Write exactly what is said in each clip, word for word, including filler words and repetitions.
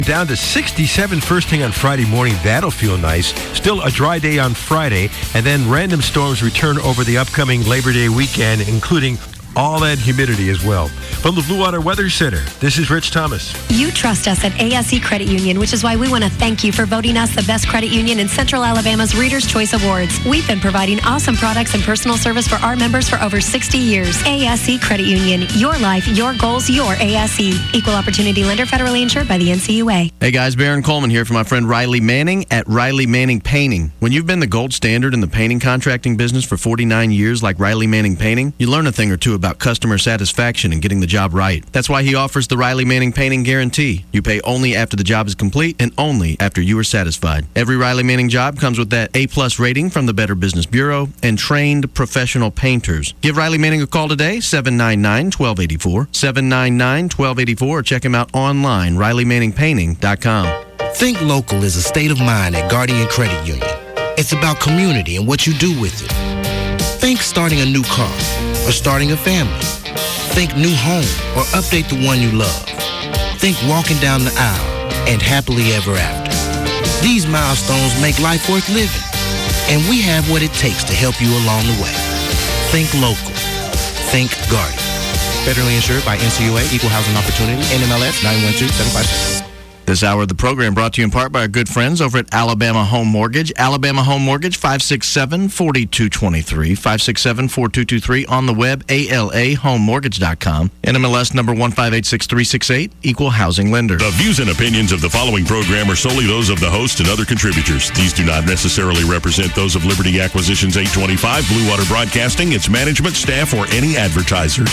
Down to sixty-seven first thing on Friday morning. That'll feel nice. Still a dry day on Friday, and then random storms return over the upcoming Labor Day weekend, including all that humidity as well. From the Blue Water Weather Center, this is Rich Thomas. You trust us at A S E Credit Union, which is why we want to thank you for voting us the best credit union in Central Alabama's Reader's Choice Awards. We've been providing awesome products and personal service for our members for over sixty years. A S E Credit Union, your life, your goals, your A S E. Equal opportunity lender, federally insured by the N C U A. Hey guys, Baron Coleman here for my friend Riley Manning at Riley Manning Painting. When you've been the gold standard in the painting contracting business for forty-nine years like Riley Manning Painting, you learn a thing or two about customer satisfaction and getting the job right. That's why he offers the Riley Manning Painting Guarantee. You pay only after the job is complete and only after you are satisfied. Every Riley Manning job comes with that A-plus rating from the Better Business Bureau and trained professional painters. Give Riley Manning a call today, seven nine nine, one two eight four, seven nine nine, one two eight four, or check him out online, riley manning painting dot com. Think local is a state of mind at Guardian Credit Union. It's about community and what you do with it. Think starting a new car or starting a family. Think new home or update the one you love. Think walking down the aisle and happily ever after. These milestones make life worth living, and we have what it takes to help you along the way. Think local. Think Guardian. Federally insured by N C U A, Equal Housing Opportunity, N M L S nine one two seven five six. This hour of the program brought to you in part by our good friends over at Alabama Home Mortgage. Alabama Home Mortgage, five six seven, four two two three, five six seven, four two two three, on the web, A L A home mortgage dot com. N M L S number one five eight six three six eight, Equal Housing Lender. The views and opinions of the following program are solely those of the host and other contributors. These do not necessarily represent those of Liberty Acquisitions eight twenty-five, Blue Water Broadcasting, its management, staff, or any advertisers.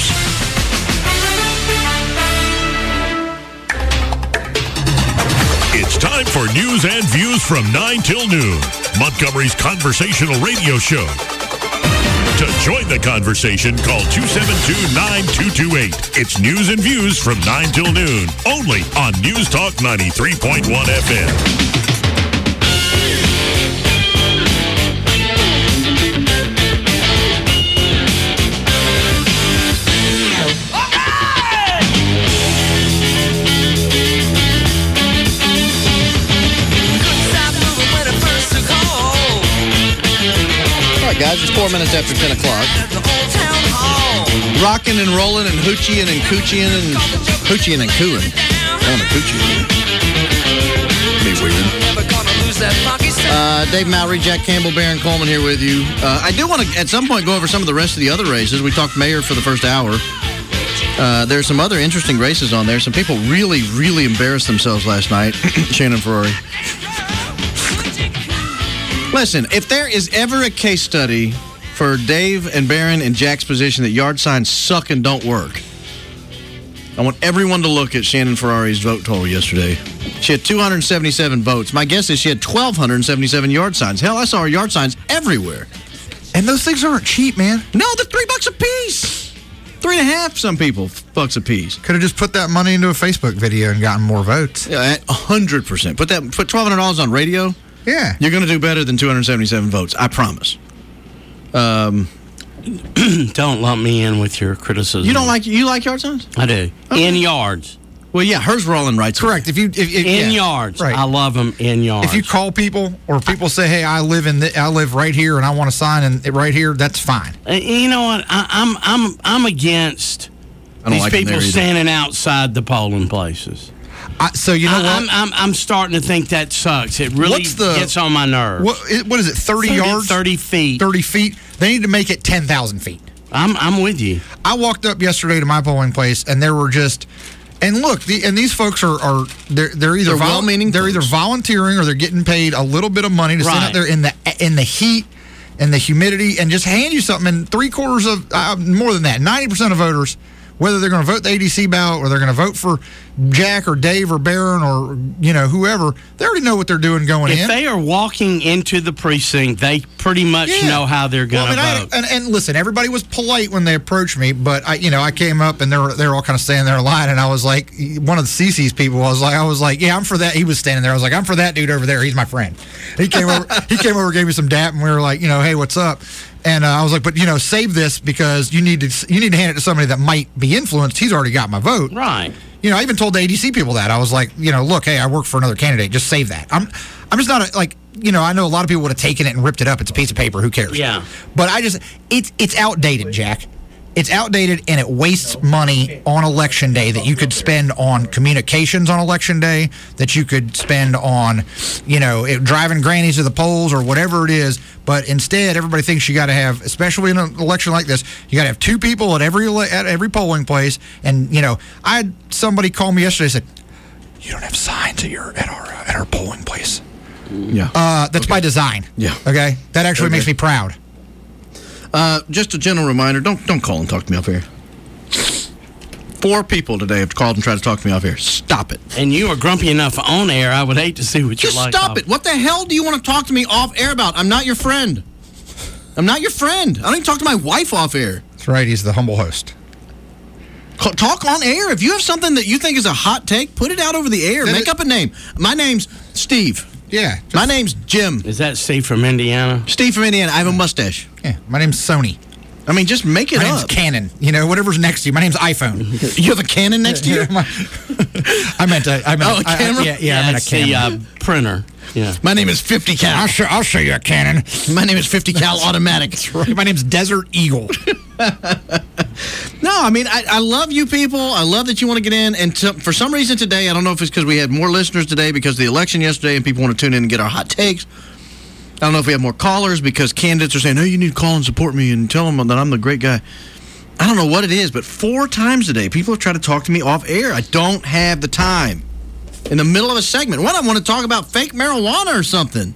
It's time for news and views from nine till noon, Montgomery's conversational radio show. To join the conversation, call two seven two, nine two two eight. It's news and views from nine till noon, only on News Talk ninety-three point one F M. Guys, it's four minutes after ten o'clock. Rocking and rolling and hoochieing and coochieing and hoochieing and cooing. I want to coochie. Be weird. Uh, Dave Mowry, Jack Campbell, Baron Coleman here with you. Uh, I do want to, at some point, go over some of the rest of the other races. We talked mayor for the first hour. Uh, there's some other interesting races on there. Some people really, really embarrassed themselves last night. Shannon Ferrari. Listen, if there is ever a case study for Dave and Barron and Jack's position that yard signs suck and don't work, I want everyone to look at Shannon Ferrari's vote total yesterday. She had two hundred seventy-seven votes. My guess is she had one thousand two hundred seventy-seven yard signs. Hell, I saw her yard signs everywhere. And those things aren't cheap, man. No, they're three bucks a piece. Three and a half, some people, bucks a piece. Could have just put that money into a Facebook video and gotten more votes. Yeah, one hundred percent. Put that. Put twelve hundred dollars on radio. Yeah. You're going to do better than two hundred seventy-seven votes. I promise. Um, don't lump me in with your criticism. You don't like you like yard signs? I do. Okay. In yards. Well, yeah, hers were all in rights. Correct. If you if, if in yeah. yards, right. I love them in yards. If you call people or people say, "Hey, I live in the, I live right here and I want to sign in right here," that's fine. Uh, you know what? I, I'm I'm I'm against these like people standing outside the polling places. I, so you know I, what? I'm, I'm I'm starting to think that sucks. It really the, gets on my nerves. What, what is it? Thirty, thirty yards? Thirty feet. Thirty feet. They need to make it ten thousand feet. I'm I'm with you. I walked up yesterday to my polling place, and there were just, and look, the, and these folks are are they're they're either they're, vol- well-meaning they're either volunteering or they're getting paid a little bit of money to right. stand out there in the in the heat and the humidity and just hand you something. And three quarters of uh, more than that, ninety percent of voters, whether they're going to vote the A D C ballot or they're going to vote for Jack or Dave or Barron or, you know, whoever, they already know what they're doing going if in. If they are walking into the precinct, they pretty much yeah. know how they're going to well, I mean, vote. I, and, and listen, everybody was polite when they approached me, but I, you know, I came up and they were they were all kind of standing there in line, and I was like, one of the C C's people, I was like, I was like, yeah, I'm for that. He was standing there. I was like, I'm for that dude over there. He's my friend. He came over. He came over, gave me some dap, and we were like, you know, hey, what's up? And uh, I was like, but you know, save this because you need to you need to hand it to somebody that might be influenced. He's already got my vote. Right. You know, I even told the A D C people that. I was like, you know, look, hey, I work for another candidate. Just save that. I'm I'm just not a, like, you know, I know a lot of people would have taken it and ripped it up. It's a piece of paper. Who cares? Yeah. But I just, it's it's outdated, Jack. It's outdated, and it wastes money on Election Day that you could spend on communications on Election Day, that you could spend on, you know, it, driving grannies to the polls or whatever it is. But instead, everybody thinks you got to have, especially in an election like this, you got to have two people at every ele- at every polling place. And you know, I had somebody call me yesterday and said, "You don't have signs at your at our uh, at our polling place." Yeah. Uh, that's Okay. by design. Yeah. Okay. That actually Okay. makes me proud. Uh, just a gentle reminder, don't don't call and talk to me off here. Four people today have called and tried to talk to me off here. Stop it. And you are grumpy enough on air, I would hate to see what Just you're like. stop off. it. What the hell do you want to talk to me off air about? I'm not your friend. I'm not your friend. I don't even talk to my wife off air. That's right. He's the humble host. Call, talk on air. If you have something that you think is a hot take, put it out over the air. Then Make it- up a name. My name's Steve. Yeah. just- My name's Jim. Is that Steve from Indiana? Steve from Indiana. I have a mustache. yeah. My name's Sony. I mean, just make it My name's up. Canon. You know, whatever's next to you. My name's iPhone. You have a Canon next to you? My- I meant a, I meant Oh, a I- I- camera? yeah, yeah, I meant a it's the camera. uh, printer. Yeah. My name is fifty cal. I'll show, I'll show you a Canon. My name is fifty cal automatic. My name's Desert Eagle. No, I mean, I, I love you people. I love that you want to get in. And to, for some reason today, I don't know if it's because we had more listeners today because of the election yesterday and people want to tune in and get our hot takes. I don't know if we have more callers because candidates are saying, hey, you need to call and support me and tell them that I'm the great guy. I don't know what it is, but four times today, people have tried to talk to me off air. I don't have the time. In the middle of a segment. What, I want to talk about fake marijuana or something.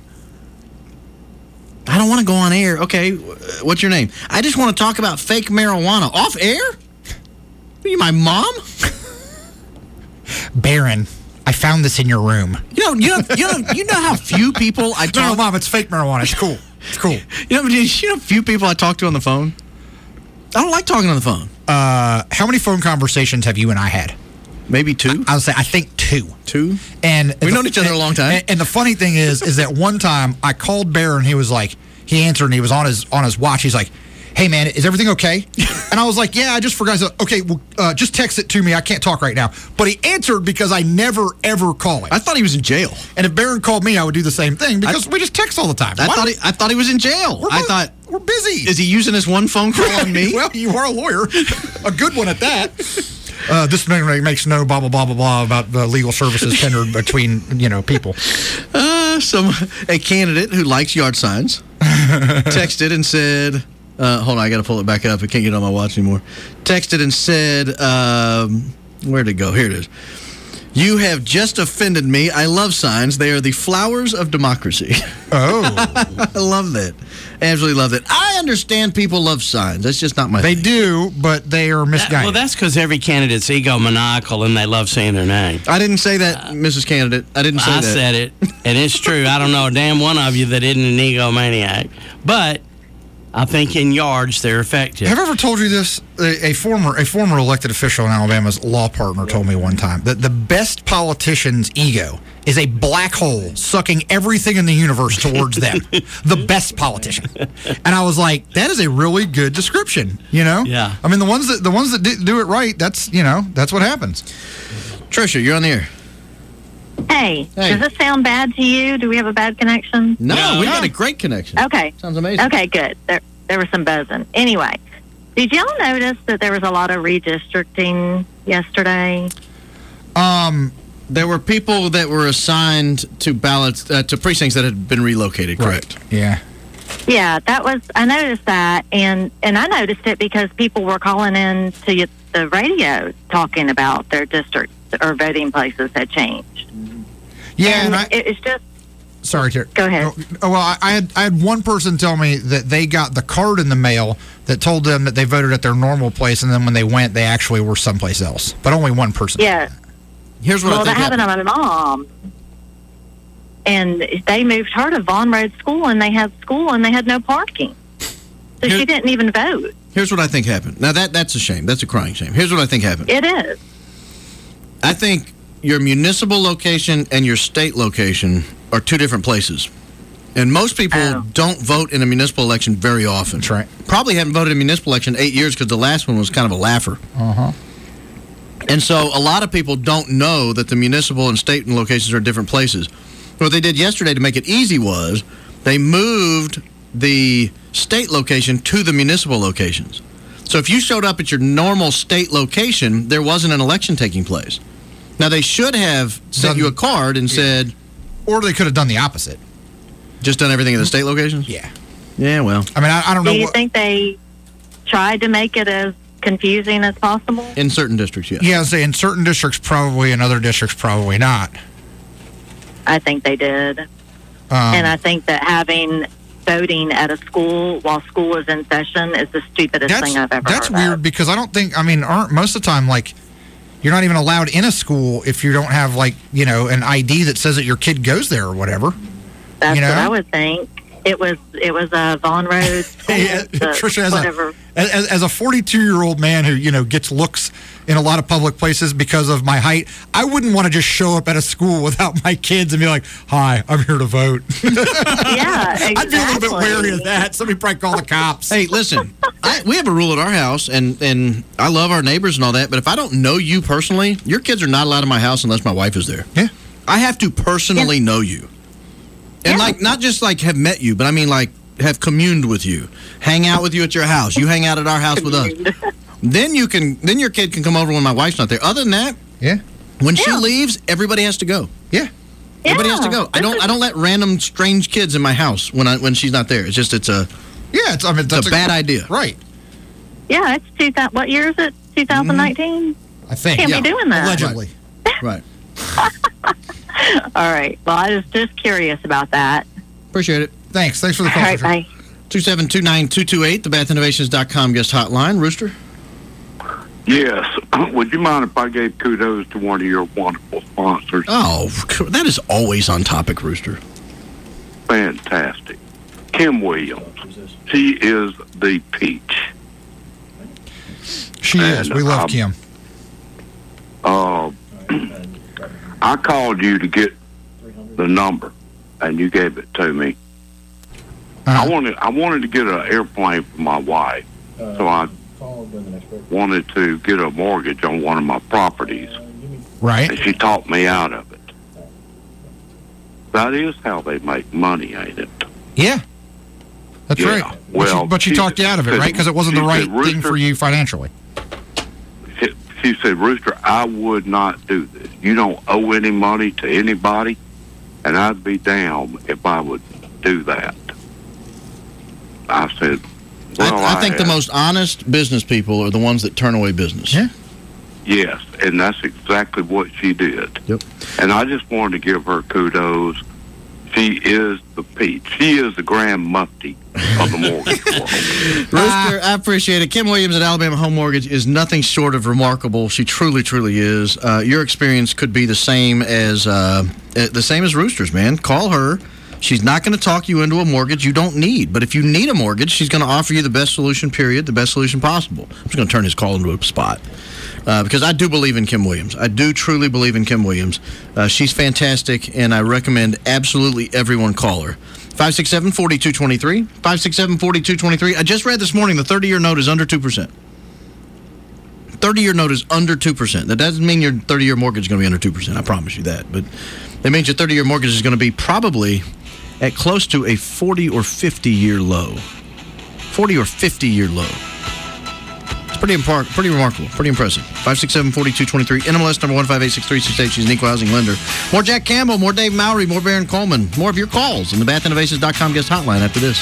I don't want to go on air. Okay, what's your name? I just want to talk about fake marijuana. Off air? Are you my mom? Baron, I found this in your room. You know, you know, you know, you know how few people I No, talk. no, Mom, it's fake marijuana. It's cool. It's cool. You know, you know, few people I talk to on the phone. I don't like talking on the phone. Uh, how many phone conversations have you and I had? Maybe two. I'll say I think two. Two. And We've the- known each other a long time. And, and the funny thing is, is that one time I called Bear and he was like, he answered and he was on his on his watch. He's like, "Hey man, is everything okay?" And I was like, "Yeah, I just forgot." I said, "Okay, well, uh, just text it to me. I can't talk right now." But he answered because I never ever call him. I thought he was in jail. And if Barron called me, I would do the same thing because I- we just text all the time. I Why thought don't- he, I thought he was in jail. we're I both- thought, we're busy. is he using his one phone call on me? Well, you are a lawyer, a good one at that. Uh, this man makes no blah blah blah blah blah about the legal services tendered between you know people. Uh, some a candidate who likes yard signs texted and said, uh, "Hold on, I got to pull it back up. I can't get it on my watch anymore." Texted and said, um, "Where'd it go? Here it is. You have just offended me. I love signs. They are the flowers of democracy." Oh, I love that. Absolutely love that. I understand people love signs. That's just not my they thing. do, but they are That- misguided. well, that's because every candidate's egomaniacal and they love saying their name. I didn't say that, Missus Candidate. I didn't say I that. said it, and it's true. I don't know a damn one of you that isn't an egomaniac, but I think in yards they're effective. Have I ever told you this? A, a former a former elected official in Alabama's law partner told me one time that the best politician's ego is a black hole sucking everything in the universe towards them. The best politician. And I was like, that is a really good description. You know? Yeah. I mean, the ones that the ones that di- do it right, that's you know that's what happens. Trisha, you're on the air. Hey, Hey. does this sound bad to you? Do we have a bad connection? No, No, we no. got a great connection. Okay. Sounds amazing. Okay, good. There, there was some buzzing. Anyway, did y'all notice that there was a lot of redistricting yesterday? Um, There were people that were assigned to ballots uh, to precincts that had been relocated. Correct. Yeah. Yeah, that was. I noticed that, and and I noticed it because people were calling in to the radio talking about their districts or voting places had changed. Yeah, and and I, it, it's just. Sorry, Terry. Go ahead. Oh, well, I, I had I had one person tell me that they got the card in the mail that told them that they voted at their normal place, and then when they went, they actually were someplace else. But only one person. Yeah. Here's what Well, I think that happened happened. to my mom. And they moved her to Vaughn Road School, and they had school, and they had no parking. So Here- she didn't even vote. Here's what I think happened. Now that that's a shame. That's a crying shame. Here's what I think happened. It is. I think your municipal location and your state location are two different places. And most people Oh. don't vote in a municipal election very often. That's right. Probably haven't voted in a municipal election in eight years because the last one was kind of a laugher. Uh huh. And so a lot of people don't know that the municipal and state locations are different places. What they did yesterday to make it easy was they moved the state location to the municipal locations. So if you showed up at your normal state location, there wasn't an election taking place. Now, they should have sent you a card and said... Or they could have done the opposite. Just done everything at the state locations? Yeah. Yeah, well. I mean, I, I don't know. Do you what, think they tried to make it as confusing as possible? In certain districts, yes. Yeah, I say in certain districts, probably. In other districts, probably not. I think they did. Um, and I think that having voting at a school while school is in session is the stupidest that's, thing I've ever That's heard weird of. because I don't think, I mean, aren't most of the time, like, you're not even allowed in a school if you don't have, like, you know, an I D that says that your kid goes there or whatever. That's you know? what I would think. It was it was a Vaughn Road school, Hey, uh, the- Tricia, as whatever. a, as, as a forty-two-year-old man who, you know, gets looks in a lot of public places because of my height, I wouldn't want to just show up at a school without my kids and be like, hi, I'm here to vote. Yeah, exactly. I'd be a little bit wary of that. Somebody probably call the cops. Hey, listen, I, we have a rule at our house, and, and I love our neighbors and all that, but if I don't know you personally, your kids are not allowed in my house unless my wife is there. Yeah. I have to personally know you. And, Yeah. like, not just, like, have met you, but I mean, like, have communed with you, hang out with you at your house. You hang out at our house with us. Then you can, then your kid can come over when my wife's not there. Other than that, Yeah. when she Yeah. leaves, everybody has to go. Yeah. Everybody has to go. I this don't. is- I don't let random strange kids in my house when I when she's not there. It's just it's a Yeah, it's, I mean, that's a bad idea. Right. Yeah, it's two thousand. What year is it? twenty nineteen. I think. Can't yeah. be doing that. Allegedly. Right. All right. Well, I was just curious about that. Appreciate it. Thanks. Thanks for the All call. right. Tricia. Bye. two seven two nine two two eight, the bath innovations dot com guest hotline. Rooster. Yes. Would you mind if I gave kudos to one of your wonderful sponsors? Oh, that is always on topic, Rooster. Fantastic. Kim Williams. She is the peach. She is. And, We love um, Kim. Uh, I called you to get the number, and you gave it to me. Uh-huh. I wanted I wanted to get an airplane for my wife, so I wanted to get a mortgage on one of my properties, Right. and she talked me out of it. That is how they make money, ain't it? Yeah. That's Yeah, right. But well, she, but she she talked you out of it, said- right? Because it wasn't she the right said, thing for "Rooster." you financially. She, she said, Rooster, I would not do this. You don't owe any money to anybody, and I'd be damned if I would do that. I said, well, I, I think the have. most honest business people are the ones that turn away business. Yeah. Yes, and that's exactly what she did. Yep. And I just wanted to give her kudos. She is the peach. She is the grand mufti of the mortgage world. Rooster, I appreciate it. Kim Williams at Alabama Home Mortgage is nothing short of remarkable. She truly, truly is. Uh, your experience could be the same as uh, uh, the same as Rooster's, man. Call her. She's not going to talk you into a mortgage you don't need. But if you need a mortgage, she's going to offer you the best solution, period, the best solution possible. I'm just going to turn his call into a spot. Uh, because I do believe in Kim Williams. I do truly believe in Kim Williams. Uh, she's fantastic, and I recommend absolutely everyone call her. five six seven, four two two three. five six seven, four two two three. I just read this morning the thirty-year note is under two percent. thirty-year note is under two percent. That doesn't mean your thirty-year mortgage is going to be under two percent. I promise you that. But that means your thirty-year mortgage is going to be probably at close to a forty or fifty-year low. forty or fifty-year low. It's pretty impar- pretty remarkable, pretty impressive. five six seven, four two two three. N M L S number one five eight six three six eight. She's an equal housing lender. More Jack Campbell, more Dave Mowry, more Baron Coleman, more of your calls in the bath innovations dot com guest hotline after this.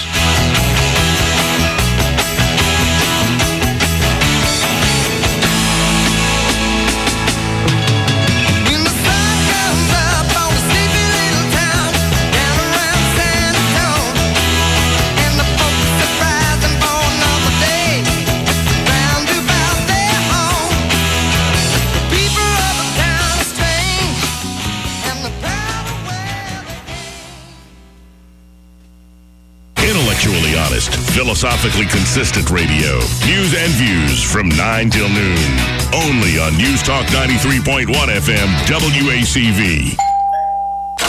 Intellectually honest, philosophically consistent radio. News and views from nine till noon. Only on News Talk ninety-three point one F M W A C V.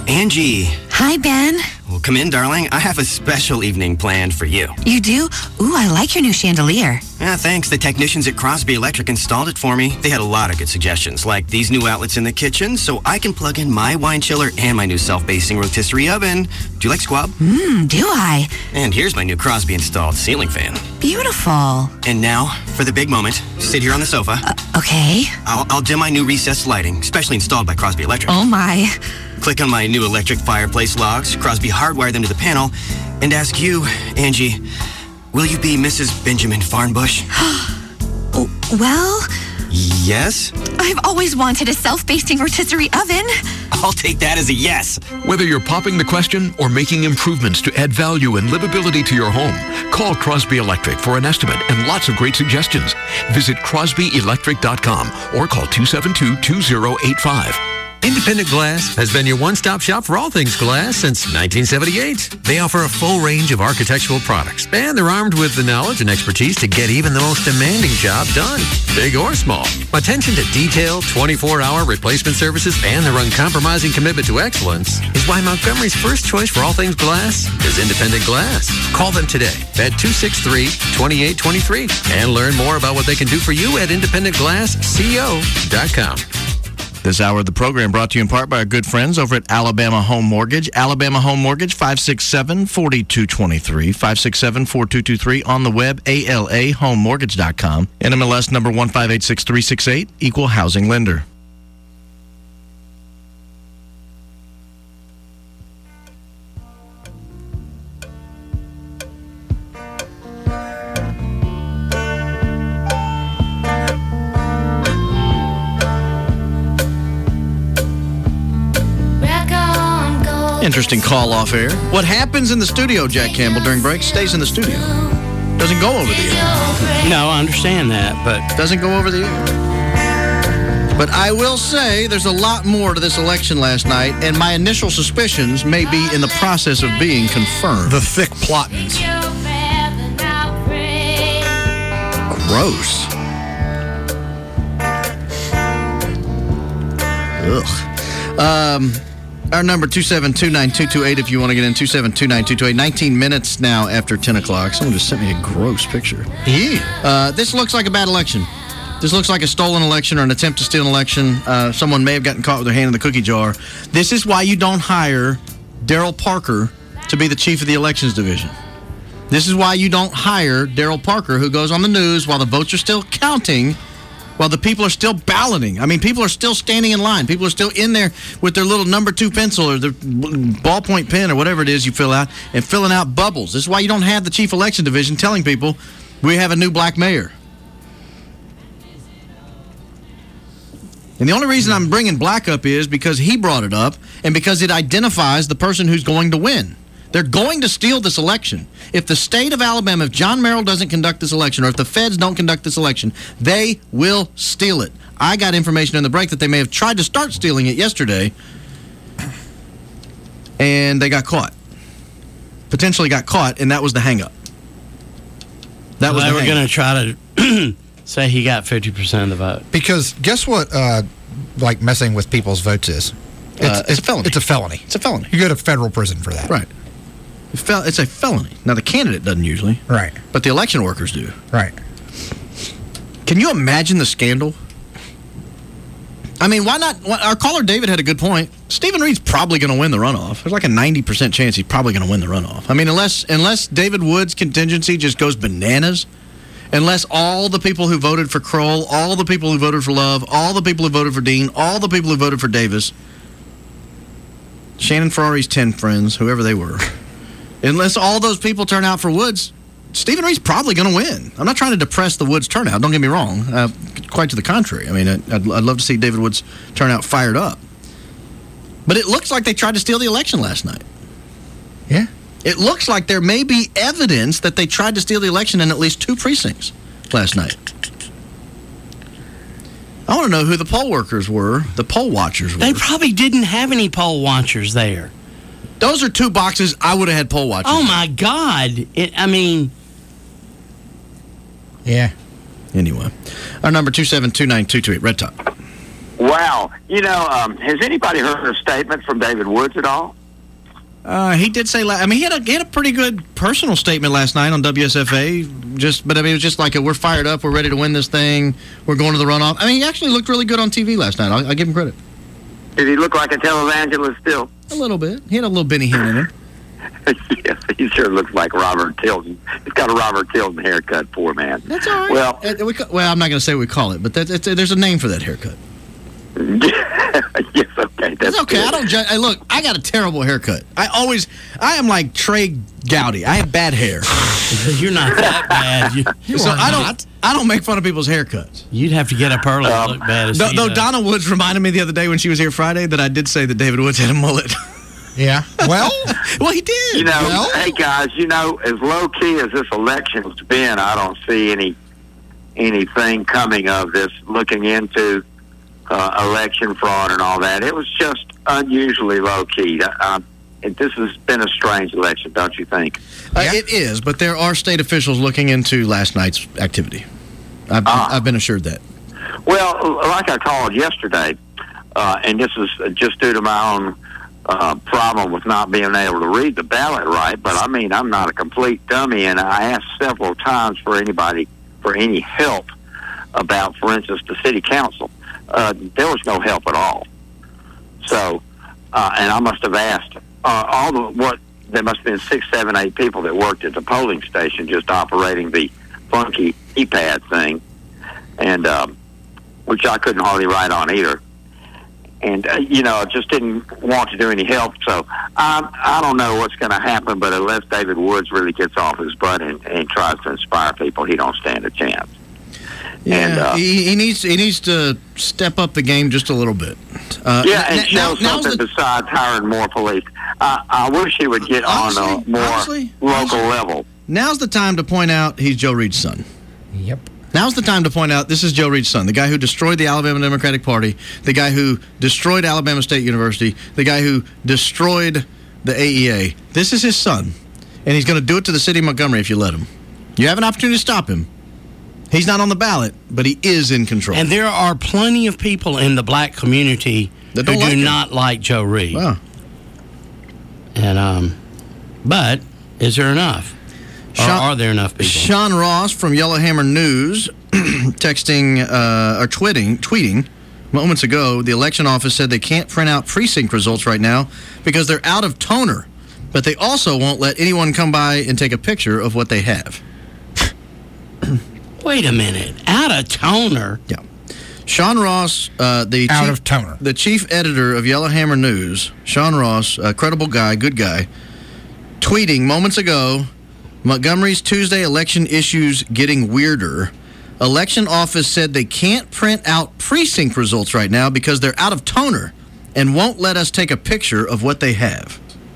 Angie. Hi, Ben. Well, come in, darling. I have a special evening planned for you. You do? Ooh, I like your new chandelier. Yeah, thanks. The technicians at Crosby Electric installed it for me. They had a lot of good suggestions, like these new outlets in the kitchen, so I can plug in my wine chiller and my new self-basting rotisserie oven. Do you like squab? Mmm, do I? And here's my new Crosby installed ceiling fan. Beautiful. And now, for the big moment, sit here on the sofa. Uh, okay. I'll, I'll dim my new recessed lighting, specially installed by Crosby Electric. Oh, my. Click on my new electric fireplace logs. Crosby hardwired them to the panel. And ask you, Angie, will you be Missus Benjamin Farnbush? Well... Yes? I've always wanted a self-basting rotisserie oven. I'll take that as a yes. Whether you're popping the question or making improvements to add value and livability to your home, call Crosby Electric for an estimate and lots of great suggestions. Visit crosby electric dot com or call two seven two, two zero eight five. Independent Glass has been your one-stop shop for all things glass since nineteen seventy-eight. They offer a full range of architectural products, and they're armed with the knowledge and expertise to get even the most demanding job done, big or small. Attention to detail, twenty-four hour replacement services, and their uncompromising commitment to excellence is why Montgomery's first choice for all things glass is Independent Glass. Call them today at two six three, two eight two three and learn more about what they can do for you at independent glass co dot com. This hour of the program brought to you in part by our good friends over at Alabama Home Mortgage. Alabama Home Mortgage, five six seven, four two two three, five six seven, four two two three, on the web, A L A home mortgage dot com. N M L S number one five eight six three six eight, equal housing lender. Interesting call off air. What happens in the studio, Jack Campbell, during breaks stays in the studio. Doesn't go over the air. No, I understand that, but... Doesn't go over the air. But I will say there's a lot more to this election last night, and my initial suspicions may be in the process of being confirmed. The thick plotting. Gross. Ugh. Um... Our number, two seven two, nine two two eight, if you want to get in, two seven two, nine two two eight. nineteen minutes now after ten o'clock. Someone just sent me a gross picture. Yeah. Uh, this looks like a bad election. This looks like a stolen election or an attempt to steal an election. Uh, someone may have gotten caught with their hand in the cookie jar. This is why you don't hire Daryl Parker to be the chief of the elections division. This is why you don't hire Daryl Parker, who goes on the news while the votes are still counting, while the people are still balloting. I mean, people are still standing in line. People are still in there with their little number two pencil or their ballpoint pen or whatever it is you fill out and filling out bubbles. This is why you don't have the chief election division telling people we have a new black mayor. And the only reason I'm bringing black up is because he brought it up and because it identifies the person who's going to win. They're going to steal this election. If the state of Alabama, if John Merrill doesn't conduct this election, or if the feds don't conduct this election, they will steal it. I got information in the break that they may have tried to start stealing it yesterday, and they got caught. Potentially got caught, and that was the hang-up. That well, was they the were going to try to say he got fifty percent of the vote. Because guess what, uh, like, messing with people's votes is? It's, Uh, it's a felony. It's a felony. It's a felony. You go to federal prison for that. Right. It's a felony. Now, the candidate doesn't usually. Right. But the election workers do. Right. Can you imagine the scandal? I mean, why not? Our caller David had a good point. Stephen Reed's probably going to win the runoff. There's like a ninety percent chance he's probably going to win the runoff. I mean, unless unless David Wood's contingency just goes bananas, unless all the people who voted for Kroll, all the people who voted for Love, all the people who voted for Dean, all the people who voted for Davis, Shannon Ferrari's ten friends, whoever they were, unless all those people turn out for Woods, Stephen Reed's probably going to win. I'm not trying to depress the Woods turnout. Don't get me wrong. Uh, quite to the contrary. I mean, I'd, I'd love to see David Woods turnout fired up. But it looks like they tried to steal the election last night. Yeah. It looks like there may be evidence that they tried to steal the election in at least two precincts last night. I want to know who the poll workers were, the poll watchers were. They probably didn't have any poll watchers there. Those are two boxes I would have had poll watchers. Oh, my God. It, I mean... Yeah. Anyway. Our number, two seven two, nine two two eight, Red Top. Wow. You know, um, has anybody heard a statement from David Woods at all? Uh, he did say, la- I mean, he had, a, he had a pretty good personal statement last night on W S F A. Just, but I mean, it was just like, a, we're fired up, we're ready to win this thing, we're going to the runoff. I mean, he actually looked really good on T V last night. I'll, I'll give him credit. Did he look like a televangelist still? A little bit. He had a little Benny Hinn in him. Yes, he sure looks like Robert Tilton. He's got a Robert Tilton haircut, poor man. That's all right. Well, Uh, we, ca- well, I'm not going to say we call it, but that, it's, there's a name for that haircut. yes, okay. That's It's okay. good. I don't judge. Hey, look, I got a terrible haircut. I always, I am like Trey Gowdy. I have bad hair. You're not that bad. You, You so I don't, I don't make fun of people's haircuts. You'd have to get up early and look bad as Though, he though does. Donna Woods reminded me the other day when she was here Friday that I did say that David Woods had a mullet. Yeah. Well, well, he did. You know, Well- hey guys, you know, as low key as this election's been, I don't see any anything coming of this. Looking into uh, election fraud and all that, it was just unusually low key. Uh, it, this has been a strange election, don't you think? Uh, It is, but there are state officials looking into last night's activity. I've, Ah. I've been assured that. Well, like I called yesterday, uh, and this is just due to my own uh, problem with not being able to read the ballot right, but I mean, I'm not a complete dummy, and I asked several times for anybody, for any help about, for instance, the city council. Uh, there was no help at all. So, uh, and I must have asked uh, all the, what, there must have been six, seven, eight people that worked at the polling station just operating the funky keypad thing, and um, which I couldn't hardly write on either. And, uh, you know, I just didn't want to do any help. So I, I don't know what's going to happen, but unless David Woods really gets off his butt and, and tries to inspire people, he don't stand a chance. Yeah, And, uh, he, he needs he needs to step up the game just a little bit. Uh, yeah, and n- show now- now's something the- besides hiring more police. I, I wish he would get Honestly, on a more honestly, local honestly. level. Now's the time to point out he's Joe Reed's son. Yep. Now's the time to point out this is Joe Reed's son, the guy who destroyed the Alabama Democratic Party, the guy who destroyed Alabama State University, the guy who destroyed the A E A. This is his son, and he's going to do it to the city of Montgomery if you let him. You have an opportunity to stop him. He's not on the ballot, but he is in control. And there are plenty of people in the black community That who don't like do him. not like Joe Reed. Wow. And um, but is there enough? Or Sean- are there enough people? Sean Ross from Yellowhammer News texting uh, or tweeting, tweeting moments ago, the election office said they can't print out precinct results right now because they're out of toner, but they also won't let anyone come by and take a picture of what they have. Wait a minute. Out of toner? Yeah. Sean Ross, uh, the Out chief, of toner. the chief editor of Yellowhammer News, Sean Ross, a credible guy, good guy, tweeting moments ago, Montgomery's Tuesday election issues getting weirder. Election office said they can't print out precinct results right now because they're out of toner and won't let us take a picture of what they have.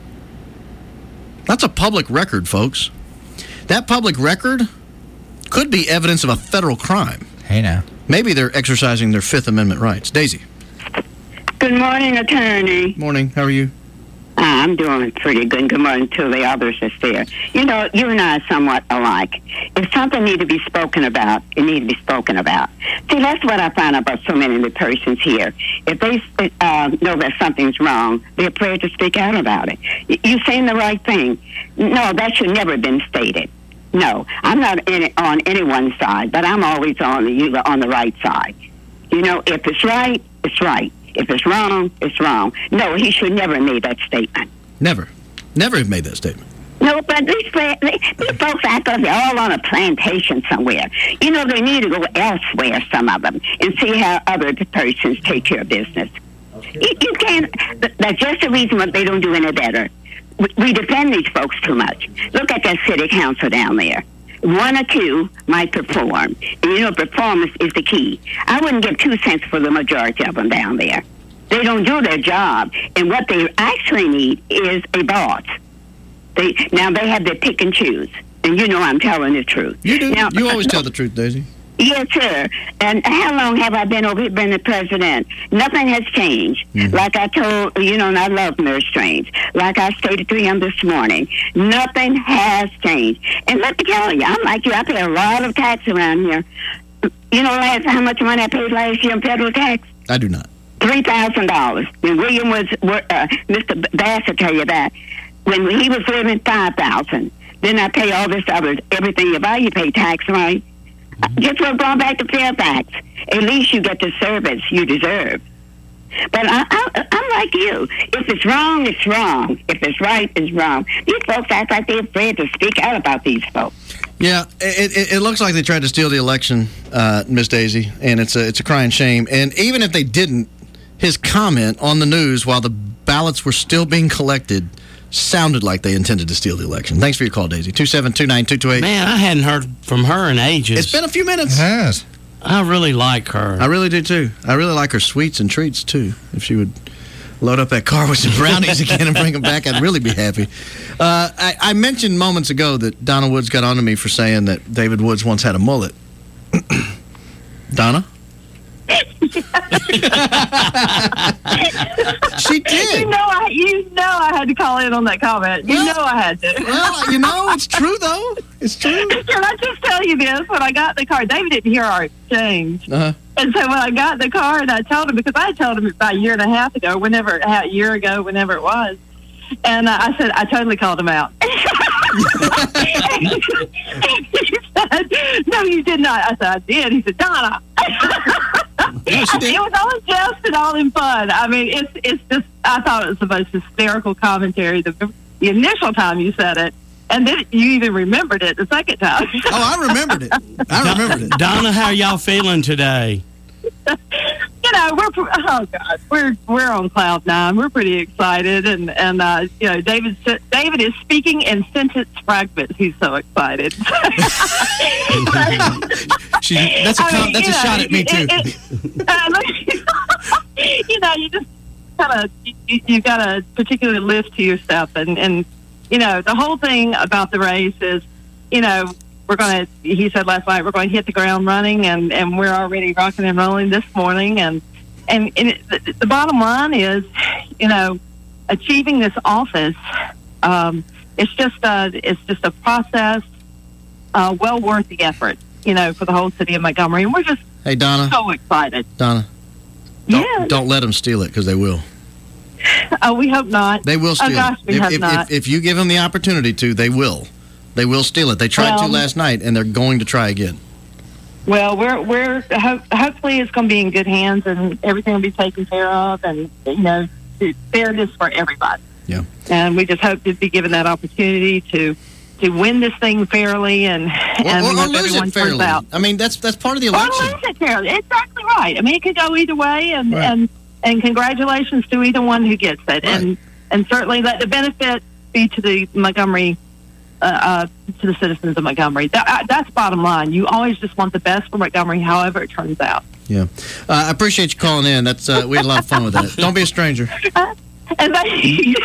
That's a public record, folks. That public record could be evidence of a federal crime. Hey, now. Maybe they're exercising their Fifth Amendment rights. Daisy. Good morning, attorney. Morning. How are you? I'm doing pretty good. Good morning to the others that's there. You know, you and I are somewhat alike. If something needs to be spoken about, it needs to be spoken about. See, that's what I find about so many of the persons here. If they uh, know that something's wrong, they're afraid to speak out about it. Y- You're saying the right thing. No, that should never have been stated. No, I'm not in, on anyone's side, but I'm always on the on the right side. You know, if it's right, it's right. If it's wrong, it's wrong. No, he should never have made that statement. Never. Never have made that statement. No, but these, pla- these folks act like they're all on a plantation somewhere. You know, they need to go elsewhere, some of them, and see how other persons take care of business. You, you can't, that's just the reason why they don't do any better. We, we defend these folks too much. Look at that city council down there. One or two might perform. And you know, performance is the key. I wouldn't give two cents for the majority of them down there. They don't do their job. And what they actually need is a boss. They Now, they have their pick and choose. And you know I'm telling the truth. You do. Now, You always tell the truth, Daisy. Yes, sir. And how long have I been over here, been the president? Nothing has changed. Mm-hmm. Like I told, you know, and I love Nurse Strange. Like I stated to him this morning, nothing has changed. And let me tell you, I'm like you. I pay a lot of tax around here. You know last how much money I paid last year in federal tax? I do not. three thousand dollars. When William was, uh, Mister Bass will tell you that. When he was living, five thousand. Then I pay all this other, everything you buy, you pay tax, right? Mm-hmm. Guess what, going back to Fairfax? At least you get the service you deserve. But I, I, I'm like you. If it's wrong, it's wrong. If it's right, it's wrong. These folks act like they're afraid to speak out about these folks. Yeah, it, it, it looks like they tried to steal the election, uh, Miss Daisy, and it's a it's a crying shame. And even if they didn't, his comment on the news while the ballots were still being collected sounded like they intended to steal the election. Thanks for your call, Daisy. two seven two nine two two eight. Man, I hadn't heard from her in ages. It's been a few minutes. It has. I really like her. I really do, too. I really like her sweets and treats, too. If she would load up that car with some brownies again and bring them back, I'd really be happy. Uh, I, I mentioned moments ago that Donna Woods got onto me for saying that David Woods once had a mullet. Donna? She did. You know, I, you know I had to call in on that comment. You well, know I had to. Well, you know, it's true, though. It's true. Can I just tell you this? When I got in the car, David didn't hear our exchange. Uh-huh. And so when I got in the car and I told him, because I had told him about a year and a half ago, whenever, a year ago, whenever it was, and uh, I said, I totally called him out. He said, no, you did not. I said, I did. He said, Donna. Yeah, she did. It was all in jest and all in fun. I mean, it's it's just, I thought it was the most hysterical commentary the, the initial time you said it, and then you even remembered it the second time. Oh, I remembered it. I remembered it. Donna, how are y'all feeling today? You know, we're oh god, we're we're on cloud nine. We're pretty excited, and and uh, you know, David David is speaking in sentence fragments. He's so excited. she, that's a I mean, that's a know, shot at me too. It, it, uh, you know, you just kind of you, you got a particular lift to your step, and and you know, the whole thing about the race is, you know, we're going to, he said last night, we're going to hit the ground running, and, and we're already rocking and rolling this morning. And, and, and it, the, the bottom line is, you know, achieving this office, um, it's just a, it's just a process uh, well worth the effort, you know, for the whole city of Montgomery. And we're just hey, Donna. so excited. Donna. Don't, yeah. Don't let them steal it, because they will. Oh, we hope not. They will steal oh, gosh, it. We If, hope if, not. if, if you give them the opportunity to, they will. They will steal it. They tried well, to last night, and they're going to try again. Well, we're we're ho- hopefully it's going to be in good hands, and everything will be taken care of, and you know, fairness for everybody. Yeah. And we just hope to be given that opportunity to to win this thing fairly, and and or, we or hope lose everyone it fairly. turns out. I mean, that's that's part of the election. Or lose it fairly. Exactly right. I mean, it could go either way, and right. and and congratulations to either one who gets it, right. and and certainly let the benefit be to the Montgomery. Uh, uh, to the citizens of Montgomery. That, uh, that's bottom line. You always just want the best for Montgomery, however it turns out. Yeah. Uh, I appreciate you calling in. That's uh, we had a lot of fun with that. Don't be a stranger. Uh, and I,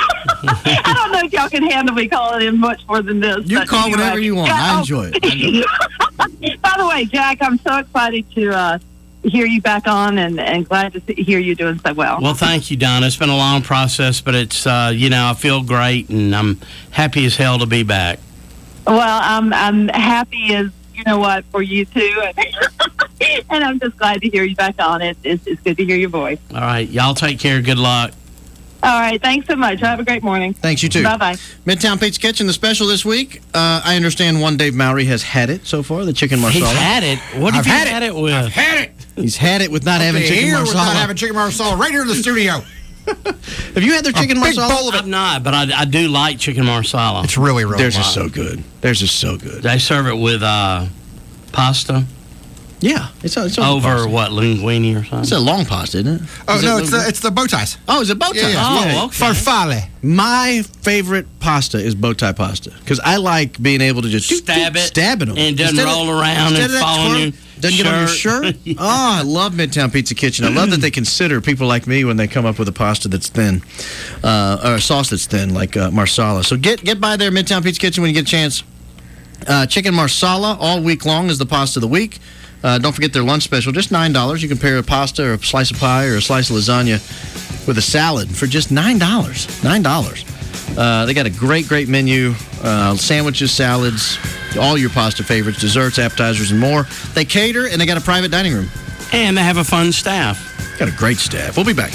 I don't know if y'all can handle me calling in much more than this. You but call anyway. whatever you want. Yeah, I enjoy it. I enjoy it. By the way, Jack, I'm so excited to uh, hear you back on, and, and glad to see, hear you doing so well. Well, thank you, Donna. It's been a long process, but it's, uh, you know, I feel great, and I'm happy as hell to be back. Well, I'm, I'm happy as, you know what, for you too, and, and I'm just glad to hear you back on. It, it's, it's good to hear your voice. All right. Y'all take care. Good luck. All right. Thanks so much. Have a great morning. Thanks, you too. Bye-bye. Midtown Pizza Kitchen, the special this week. Uh, I understand one Dave Mowry has had it so far, the chicken marsala. He's had it? What have I've you had had it. it with? I've had it. He's had it with not okay, having chicken here marsala. with not having chicken marsala right here in the studio. Have you had their chicken a big marsala? bowl of it. I've not, but I, I do like chicken marsala. It's really, really Theirs good. is so good. Theirs is so good. They serve it with uh, pasta? Yeah. It's, it's over, pasta. what, linguine or something? It's a long pasta, isn't it? Oh, is no, it it's the, it's the bow ties. Oh, is it bow tie? Yeah, yeah. Oh, okay. Farfalle. My favorite pasta is bow tie pasta because I like being able to just Stab it. stab it them. And it doesn't Instead roll of- around instead and of that fall on twirl, your doesn't get on your shirt. Yeah. Oh, I love Midtown Pizza Kitchen. I love that they consider people like me when they come up with a pasta that's thin, uh, or a sauce that's thin, like uh, marsala. So get get by there, Midtown Pizza Kitchen, when you get a chance. Uh, chicken marsala all week long is the pasta of the week. Uh, don't forget their lunch special, just nine dollars. You can pair a pasta or a slice of pie or a slice of lasagna with a salad for just nine dollars. nine dollars. Uh, they got a great, great menu, uh, sandwiches, salads, all your pasta favorites, desserts, appetizers, and more. They cater, and they got a private dining room. And they have a fun staff. Got a great staff. We'll be back.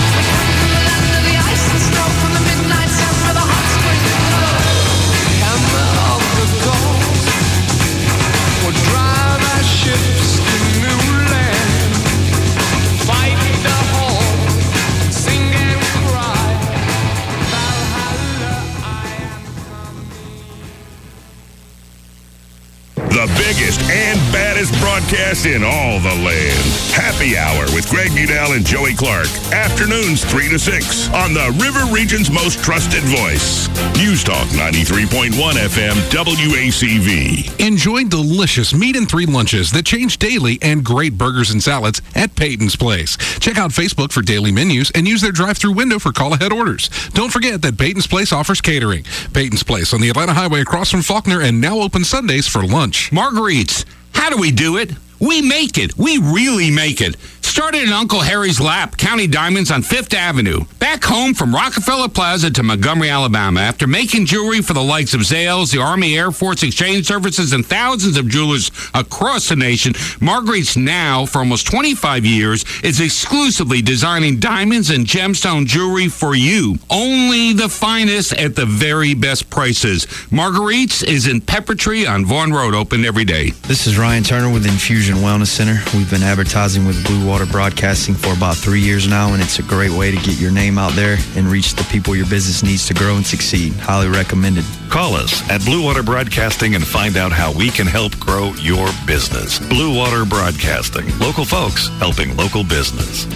The biggest and baddest broadcast in all the land. Happy Hour with Greg Budell and Joey Clark. Afternoons three to six on the River Region's most trusted voice. News Talk ninety-three point one F M W A C V. Enjoy delicious meat and three lunches that change daily and great burgers and salads at Peyton's Place. Check out Facebook for daily menus and use their drive-through window for call-ahead orders. Don't forget that Peyton's Place offers catering. Peyton's Place on the Atlanta Highway across from Faulkner and now open Sundays for lunch. Marguerite's. How do we do it? We make it. We really make it. Started in Uncle Harry's Lap, County Diamonds on Fifth Avenue. Back home from Rockefeller Plaza to Montgomery, Alabama. After making jewelry for the likes of Zales, the Army Air Force Exchange Services, and thousands of jewelers across the nation, Marguerite's now, for almost twenty-five years, is exclusively designing diamonds and gemstone jewelry for you. Only the finest at the very best prices. Marguerite's is in Pepper Tree on Vaughan Road, open every day. This is Ryan Turner with Infusion Wellness Center. We've been advertising with Blue Water Broadcasting for about three years now, and it's a great way to get your name out there and reach the people your business needs to grow and succeed. Highly recommended. Call us at Blue Water Broadcasting and find out how we can help grow your business. Blue Water Broadcasting. Local folks helping local business.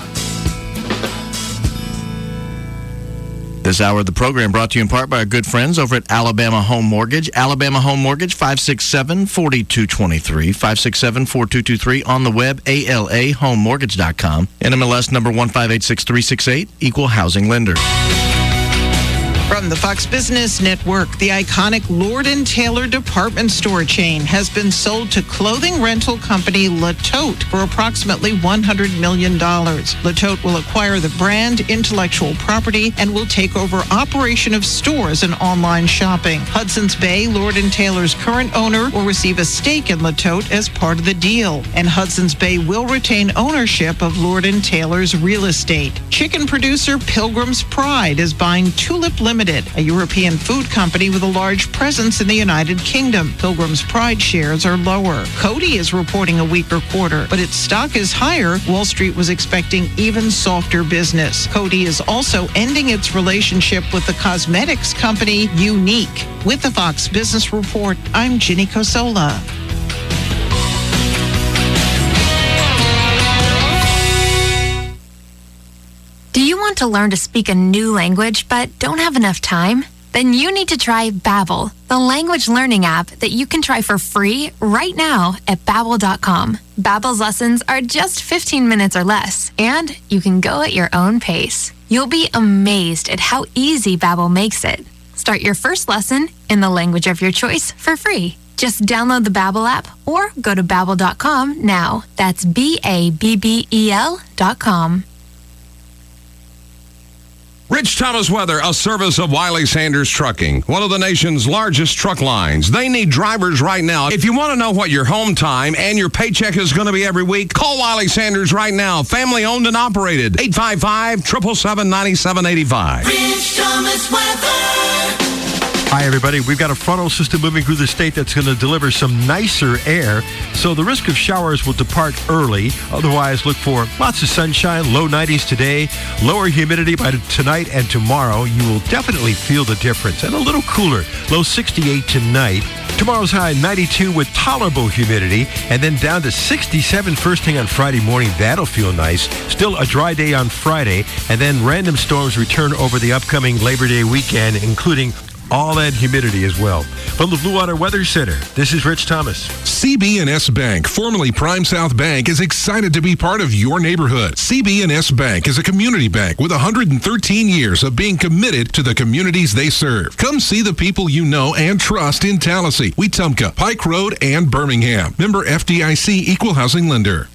This hour of the program brought to you in part by our good friends over at Alabama Home Mortgage. Alabama Home Mortgage, five six seven, four two two three, five six seven, four two two three. On the web, A L A home mortgage dot com. N M L S number one five eight six three six eight, Equal Housing Lender. From the Fox Business Network, the iconic Lord and Taylor department store chain has been sold to clothing rental company La Tote for approximately one hundred million dollars. La Tote will acquire the brand, intellectual property, and will take over operation of stores and online shopping. Hudson's Bay, Lord and Taylor's current owner, will receive a stake in La Tote as part of the deal, and Hudson's Bay will retain ownership of Lord and Taylor's real estate. Chicken producer Pilgrim's Pride is buying Tulip Limited, a European food company with a large presence in the United Kingdom. Pilgrim's Pride shares are lower. Coty is reporting a weaker quarter, but its stock is higher. Wall Street was expecting even softer business. Coty is also ending its relationship with the cosmetics company Unique. With the Fox Business Report, I'm Ginny Cosola. Do you want to learn to speak a new language but don't have enough time? Then you need to try Babbel, the language learning app that you can try for free right now at babbel dot com. Babbel's lessons are just fifteen minutes or less, and you can go at your own pace. You'll be amazed at how easy Babbel makes it. Start your first lesson in the language of your choice for free. Just download the Babbel app or go to babbel dot com now. That's B A B B E L dot com. Rich Thomas Weather, a service of Wiley Sanders Trucking, one of the nation's largest truck lines. They need drivers right now. If you want to know what your home time and your paycheck is going to be every week, call Wiley Sanders right now. Family owned and operated. eight five five, seven seven seven, nine seven eight five. Rich Thomas Weather. Hi, everybody. We've got a frontal system moving through the state that's going to deliver some nicer air, so the risk of showers will depart early. Otherwise, look for lots of sunshine, low nineties today, lower humidity by tonight and tomorrow. You will definitely feel the difference, and a little cooler, low sixty-eight tonight. Tomorrow's high ninety-two with tolerable humidity, and then down to sixty-seven first thing on Friday morning. That'll feel nice. Still a dry day on Friday, and then random storms return over the upcoming Labor Day weekend, including all that humidity as well. From the Blue Water Weather Center, this is Rich Thomas. C B and S Bank, formerly Prime South Bank, is excited to be part of your neighborhood. C B and S Bank is a community bank with one hundred thirteen years of being committed to the communities they serve. Come see the people you know and trust in Tallahassee, Wetumpka, Pike Road, and Birmingham. Member F D I C Equal Housing Lender.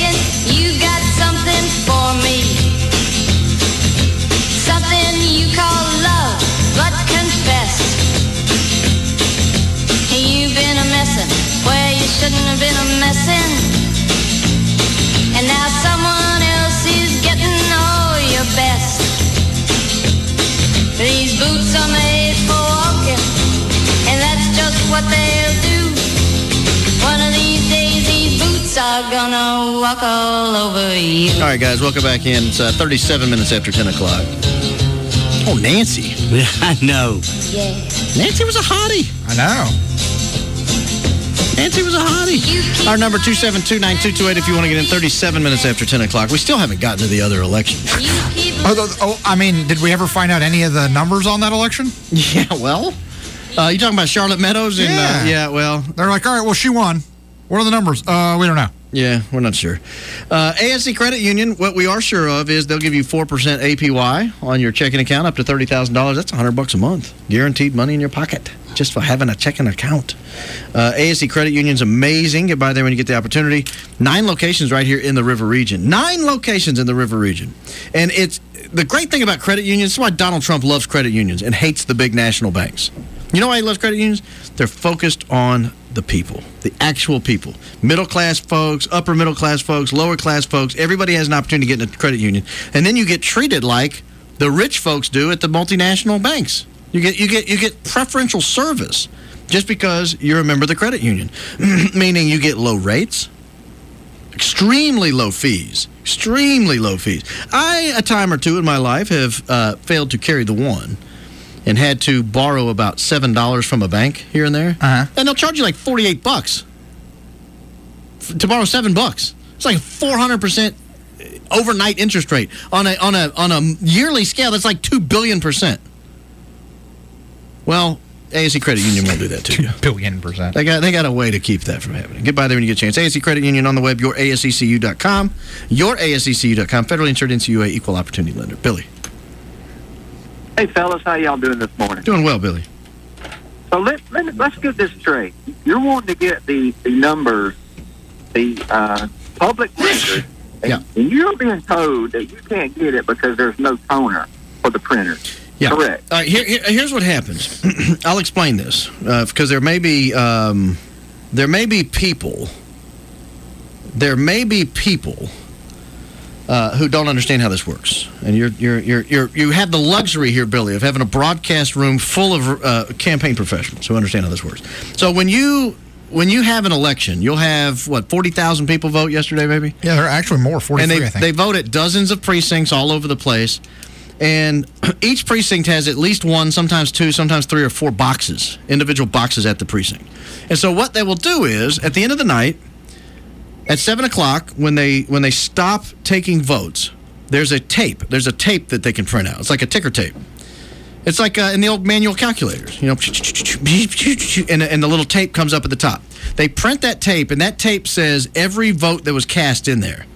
You call blessing. And now someone else is getting all your best. These boots are made for walking, and that's just what they'll do. One of these days, these boots are gonna walk all over you. All right, guys, welcome back in. It's uh, thirty-seven minutes after ten o'clock. Oh, Nancy. Yeah, I know. Yeah. Nancy was a hottie. I know. Nancy was a hottie. Our number, two seven two, nine two two eight, if you want to get in. Thirty-seven minutes after ten o'clock. We still haven't gotten to the other election. Oh, the, oh, I mean, did we ever find out any of the numbers on that election? Yeah, well, uh, you talking about Charlotte Meadows? And, Yeah. Uh, yeah, well. They're like, all right, well, she won. What are the numbers? Uh, we don't know. Yeah, we're not sure. Uh, A S C Credit Union, what we are sure of is they'll give you four percent A P Y on your checking account up to thirty thousand dollars. That's one hundred bucks a month. Guaranteed money in your pocket just for having a checking account. Uh, A S C Credit Union's amazing. Get by there when you get the opportunity. Nine locations right here in the River Region. Nine locations in the River Region. And it's the great thing about credit unions, this is why Donald Trump loves credit unions and hates the big national banks. You know why he loves credit unions? They're focused on the people, the actual people. Middle-class folks, upper-middle-class folks, lower-class folks. Everybody has an opportunity to get in a credit union. And then you get treated like the rich folks do at the multinational banks. You get, you get, you get preferential service just because you're a member of the credit union, meaning you get low rates, extremely low fees, extremely low fees. I, a time or two in my life, have uh, failed to carry the one and had to borrow about seven dollars from a bank here and there. Uh-huh. And they'll charge you like forty-eight bucks f- to borrow seven bucks. It's like four hundred percent overnight interest rate. On a, on a, on a yearly scale, that's like two billion percent. Well, A S C Credit Union won't do that to you. two billion percent. They got, they got a way to keep that from happening. Get by there when you get a chance. A S C Credit Union on the web, your A S C C U dot com. your A S C C U dot com. Federally insured N C U A, equal opportunity lender. Billy. Hey, fellas, how y'all doing this morning? Doing well, Billy. So let, let, let's get this straight. You're wanting to get the, the numbers, the uh, public record, and, Yeah. and you're being told that you can't get it because there's no toner for the printer. Yeah. Correct. All right, here, here, here's what happens. I'll explain this uh, because there may be um, there may be people there may be people uh, who don't understand how this works, and you're you're you're you're you have the luxury here, Billy, of having a broadcast room full of uh, campaign professionals who understand how this works. So when you when you have an election, you'll have what forty thousand people vote yesterday, maybe. Yeah, there are actually more, forty-three, And they I think. they vote at dozens of precincts all over the place. And each precinct has at least one, sometimes two, sometimes three or four boxes, individual boxes at the precinct. And so what they will do is, at the end of the night, at seven o'clock, when they when they stop taking votes, there's a tape. There's a tape that they can print out. It's like a ticker tape. It's like uh, in the old manual calculators, you know, and, and the little tape comes up at the top. They print that tape, and that tape says every vote that was cast in there.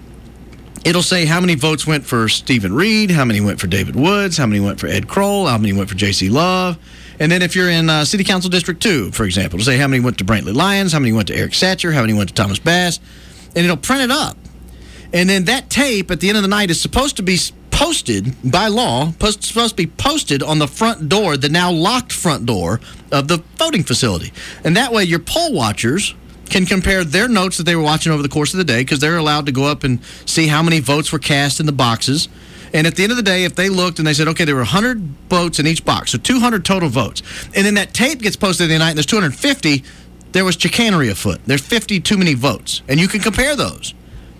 It'll say how many votes went for Stephen Reed, how many went for David Woods, how many went for Ed Kroll, how many went for J C Love. And then if you're in uh, City Council District two, for example, it'll say how many went to Brantley Lyons, how many went to Eric Satcher, how many went to Thomas Bass. And it'll print it up. And then that tape at the end of the night is supposed to be posted by law, post, supposed to be posted on the front door, the now locked front door of the voting facility. And that way your poll watchers can compare their notes that they were watching over the course of the day, because they're allowed to go up and see how many votes were cast in the boxes. And at the end of the day, if they looked and they said, okay, there were one hundred votes in each box, so two hundred total votes, and then that tape gets posted at the night and there's two hundred fifty, there was chicanery afoot. There's fifty too many votes. And you can compare those.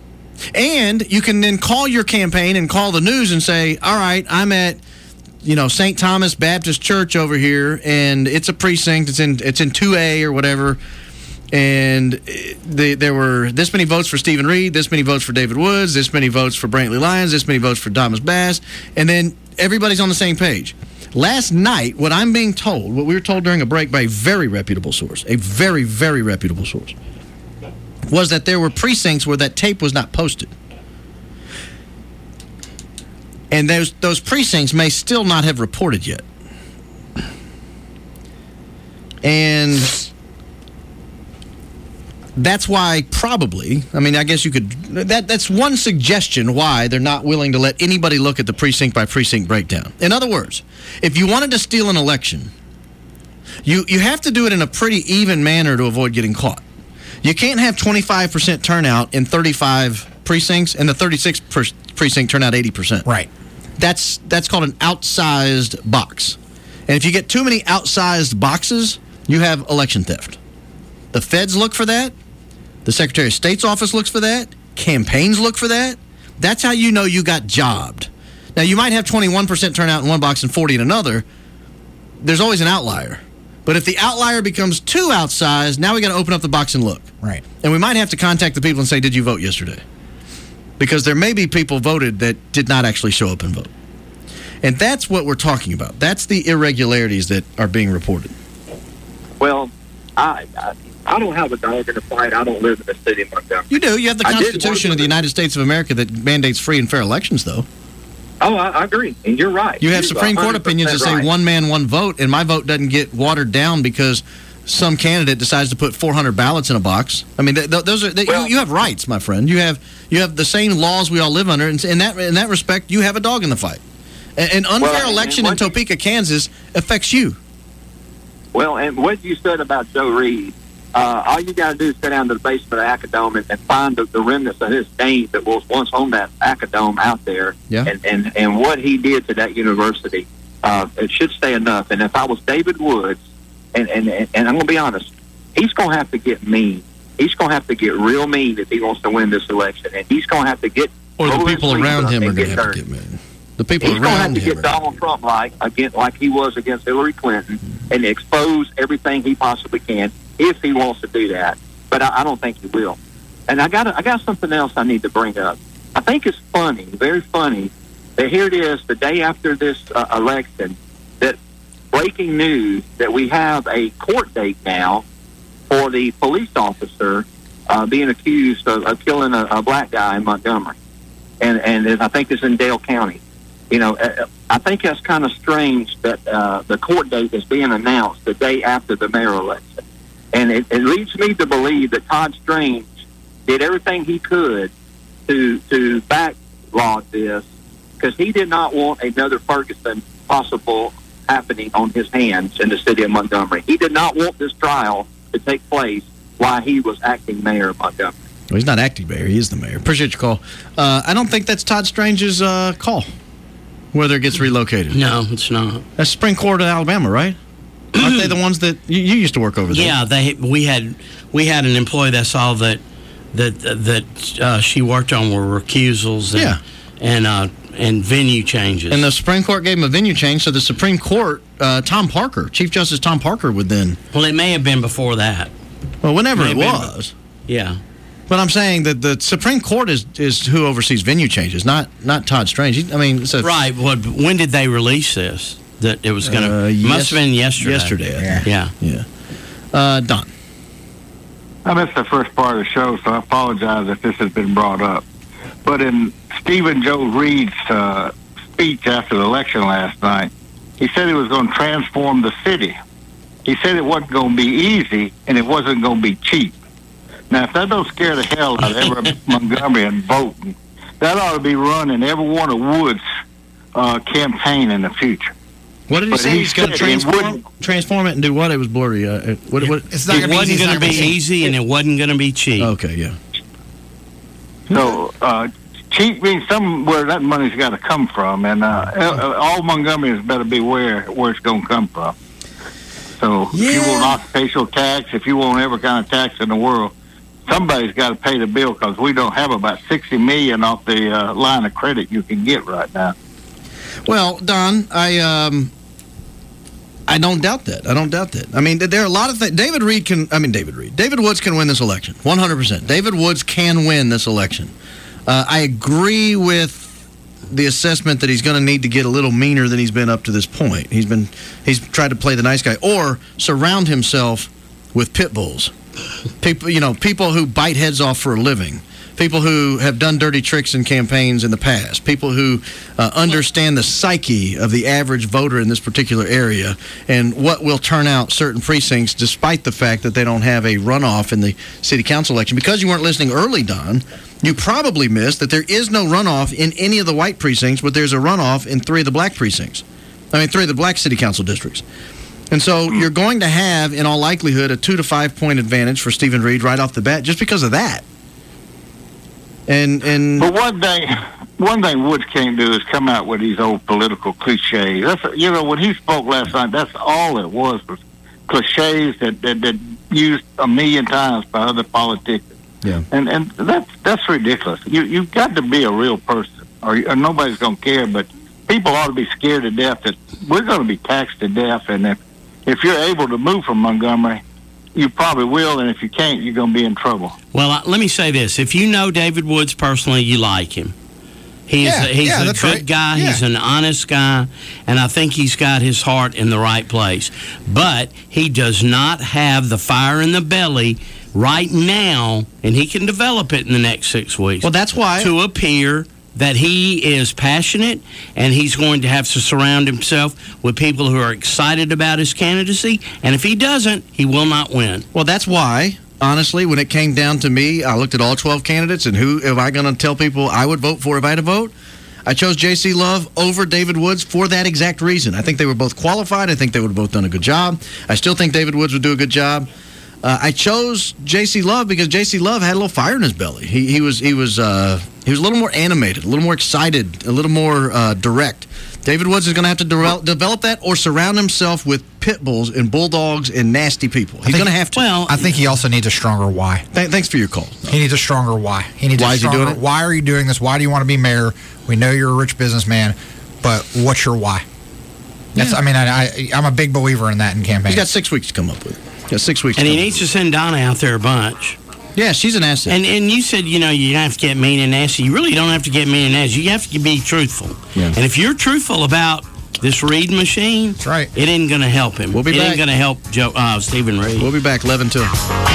And you can then call your campaign and call the news and say, all right, I'm at, you know, Saint Thomas Baptist Church over here, and it's a precinct. It's in it's in two A or whatever. And the, there were this many votes for Stephen Reed, this many votes for David Woods, this many votes for Brantley Lyons, this many votes for Thomas Bass, and then everybody's on the same page. Last night, what I'm being told, what we were told during a break by a very reputable source, a very, very reputable source, was that there were precincts where that tape was not posted. And those those precincts may still not have reported yet. And that's why probably, I mean, I guess you could, that that's one suggestion why they're not willing to let anybody look at the precinct by precinct breakdown. In other words, if you wanted to steal an election, you, you have to do it in a pretty even manner to avoid getting caught. You can't have twenty-five percent turnout in thirty-five precincts, and the thirty-sixth per- precinct turn out eighty percent. Right. That's that's called an outsized box. And if you get too many outsized boxes, you have election theft. The feds look for that. The Secretary of State's office looks for that. Campaigns look for that. That's how you know you got jobbed. Now, you might have twenty-one percent turnout in one box and forty in another. There's always an outlier. But if the outlier becomes too outsized, now we got to open up the box and look. Right. And we might have to contact the people and say, did you vote yesterday? Because there may be people voted that did not actually show up and vote. And that's what we're talking about. That's the irregularities that are being reported. Well, I, I I don't have a dog in the fight. I don't live in the city of Montgomery. You do. You have the I did Constitution work of the United States of America that mandates free and fair elections, though. Oh, I, I agree. And you're right. You have You're Supreme Court one hundred percent opinions that say right. one man, one vote, and my vote doesn't get watered down because some candidate decides to put four hundred ballots in a box. I mean, th- th- those are th- you, you have rights, my friend. You have you have the same laws we all live under, and in that in that respect, you have a dog in the fight. A- An unfair Well, election and in what- Topeka, Kansas, affects you. Well, and what you said about Joe Reed, uh, all you got to do is sit down to the basement of Acadome and, and find the, the remnants of his name that was once on that Acadome out there. Yeah. And, and, and what he did to that university, uh, it should say enough. And if I was David Woods, and, and, and, and I'm going to be honest, he's going to have to get mean. He's going to have to get real mean if he wants to win this election. And he's going to have to get... Or the roll his people sleeves around up him are and going to have dirty. to get mad. The people He's going to have around to him. get Donald Trump like against like he was against Hillary Clinton and expose everything he possibly can if he wants to do that. But I, I don't think he will. And I got I got something else I need to bring up. I think it's funny, very funny, that here it is the day after this uh, election that breaking news that we have a court date now for the police officer uh, being accused of, of killing a, a black guy in Montgomery. And and I think it's in Dale County. You know, I think that's kind of strange that uh, the court date is being announced the day after the mayor election. And it, it leads me to believe that Todd Strange did everything he could to to backlog this because he did not want another Ferguson possible happening on his hands in the city of Montgomery. He did not want this trial to take place while he was acting mayor of Montgomery. Well, he's not acting mayor. He is the mayor. Appreciate your call. Uh, I don't think that's Todd Strange's uh, call, whether it gets relocated. No, it's not. That's Supreme Court of Alabama, right? Aren't they the ones that you, you used to work over there? Yeah, they we had we had an employee that saw that that that uh, she worked on were recusals and Yeah. and uh, and venue changes. And the Supreme Court gave him a venue change, so the Supreme Court, uh, Tom Parker, Chief Justice Tom Parker would then... Well, it may have been before that. Well, whenever May it have been- was. Yeah. But I'm saying that the Supreme Court is, is who oversees venue changes, not not Todd Strange. He, I mean, it's a, Right. Well, when did they release this? That it was going to... Uh, must yes- have been yesterday. yesterday, I think. Yeah. Yeah. Uh, Don. I missed the first part of the show, so I apologize if this has been brought up. But in Stephen Joe Reed's uh, speech after the election last night, he said he was going to transform the city. He said it wasn't going to be easy and it wasn't going to be cheap. Now, if that don't scare the hell out of every Montgomeryan voting, that ought to be running every one of Wood's uh, campaign in the future. What did he But say? he He's going to said he transform, transform it and do what? It was blurry. Uh, what, what, It wasn't going to be easy and it wasn't going to be cheap. Okay, yeah. So, uh, cheap means somewhere that money's got to come from, and uh, all Montgomeryans better beware where it's going to come from. So, if you want occupational tax, if you want every kind of tax in the world, somebody's got to pay the bill because we don't have about sixty million dollars off the uh, line of credit you can get right now. Well, Don, I um, I don't doubt that. I don't doubt that. I mean, there are a lot of things. David Reed can. I mean, David Reed. David Woods can win this election. one hundred percent. David Woods can win this election. Uh, I agree with the assessment that he's going to need to get a little meaner than he's been up to this point. He's been he's tried to play the nice guy or surround himself with pit bulls. People, you know, people who bite heads off for a living. People who have done dirty tricks in campaigns in the past. People who uh, understand the psyche of the average voter in this particular area and what will turn out certain precincts despite the fact that they don't have a runoff in the city council election. Because you weren't listening early, Don, you probably missed that there is no runoff in any of the white precincts, but there's a runoff in three of the black precincts. I mean, three of the black city council districts. And so you're going to have, in all likelihood, a two to five point advantage for Stephen Reed right off the bat, just because of that. And and but one thing, one thing Woods can't do is come out with these old political cliches. That's you know when he spoke last night, that's all it was was cliches that that, that used a million times by other politicians. Yeah, and and that's that's ridiculous. You you've got to be a real person, or, or nobody's going to care. But people ought to be scared to death that we're going to be taxed to death, and if if you're able to move from Montgomery, you probably will, and if you can't, you're going to be in trouble. Well, uh, let me say this. If you know David Woods personally, you like him. He's Yeah, a, he's yeah, a that's good right. guy. Yeah. He's an honest guy, and I think he's got his heart in the right place. But he does not have the fire in the belly right now, and he can develop it in the next six weeks. Well, that's why. To appear that he is passionate, and he's going to have to surround himself with people who are excited about his candidacy. And if he doesn't, he will not win. Well, that's why, honestly, when it came down to me, I looked at all twelve candidates, and who am I going to tell people I would vote for if I had to vote? I chose J C. Love over David Woods for that exact reason. I think they were both qualified. I think they would have both done a good job. I still think David Woods would do a good job. Uh, I chose J C. Love because J C. Love had a little fire in his belly. He, he was he was uh, he was a little more animated, a little more excited, a little more uh, direct. David Woods is going to have to develop, develop that, or surround himself with pit bulls and bulldogs and nasty people. He's going to have to. Well, I think he also needs a stronger why. Th- thanks for your call. He needs a stronger why. He needs Why a is he stronger, doing it? Why are you doing this? Why do you want to be mayor? We know you're a rich businessman, but what's your why? That's. Yeah. I mean, I, I, I'm a big believer in that in campaigns. He's got six weeks to come up with it. He's got six weeks. And to he come needs to send Donna out there a bunch. Yeah, she's an asset. And and you said, you know, you have to get mean and nasty. You really don't have to get mean and nasty. You have to be truthful. Yeah. And if you're truthful about this Reed machine, that's right. It ain't going to help him. We'll be it back. ain't going to help Joe, uh, Stephen Reed. We'll be back eleven till.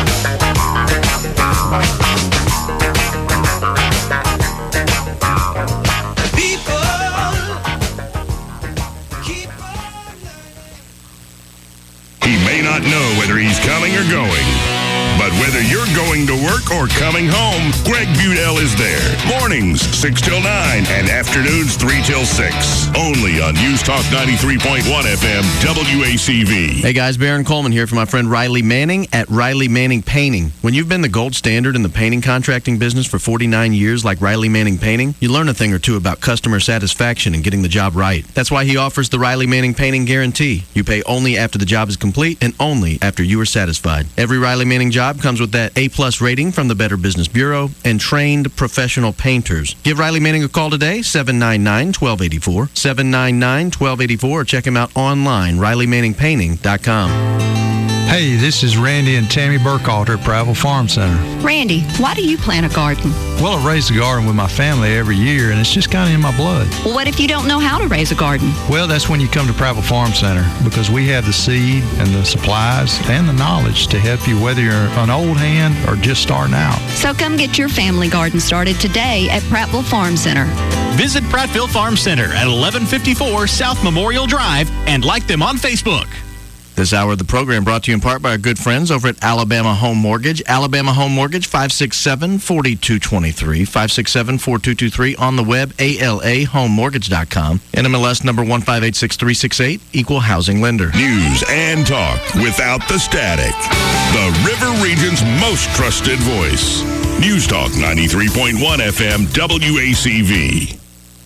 He may not know whether he's coming or going, but whether you're going to work or coming home, Greg Budell is there. Mornings, six till nine, and afternoons, three till six. Only on News Talk ninety-three point one F M, W A C V. Hey guys, Baron Coleman here for my friend Riley Manning at Riley Manning Painting. When you've been the gold standard in the painting contracting business for forty-nine years like Riley Manning Painting, you learn a thing or two about customer satisfaction and getting the job right. That's why he offers the Riley Manning Painting Guarantee. You pay only after the job is complete and only after you are satisfied. Every Riley Manning job comes with that A-plus rating from the Better Business Bureau and trained professional painters. Give Riley Manning a call today, seven nine nine, one two eight four, seven nine nine, one two eight four, or check him out online, riley manning painting dot com. Hey, this is Randy and Tammy Burkhalter at Prattville Farm Center. Randy, why do you plant a garden? Well, I raise a garden with my family every year, and it's just kind of in my blood. Well, what if you don't know how to raise a garden? Well, that's when you come to Prattville Farm Center, because we have the seed and the supplies and the knowledge to help you, whether you're an old hand or just starting out. So come get your family garden started today at Prattville Farm Center. Visit Prattville Farm Center at eleven fifty-four South Memorial Drive and like them on Facebook. This hour of the program brought to you in part by our good friends over at Alabama Home Mortgage. Alabama Home Mortgage, five six seven, four two two three, five six seven, four two two three, on the web, A L A home mortgage dot com. N M L S number one five eight six three six eight, equal housing lender. News and talk without the static. The River Region's most trusted voice. News Talk ninety-three point one F M, W A C V.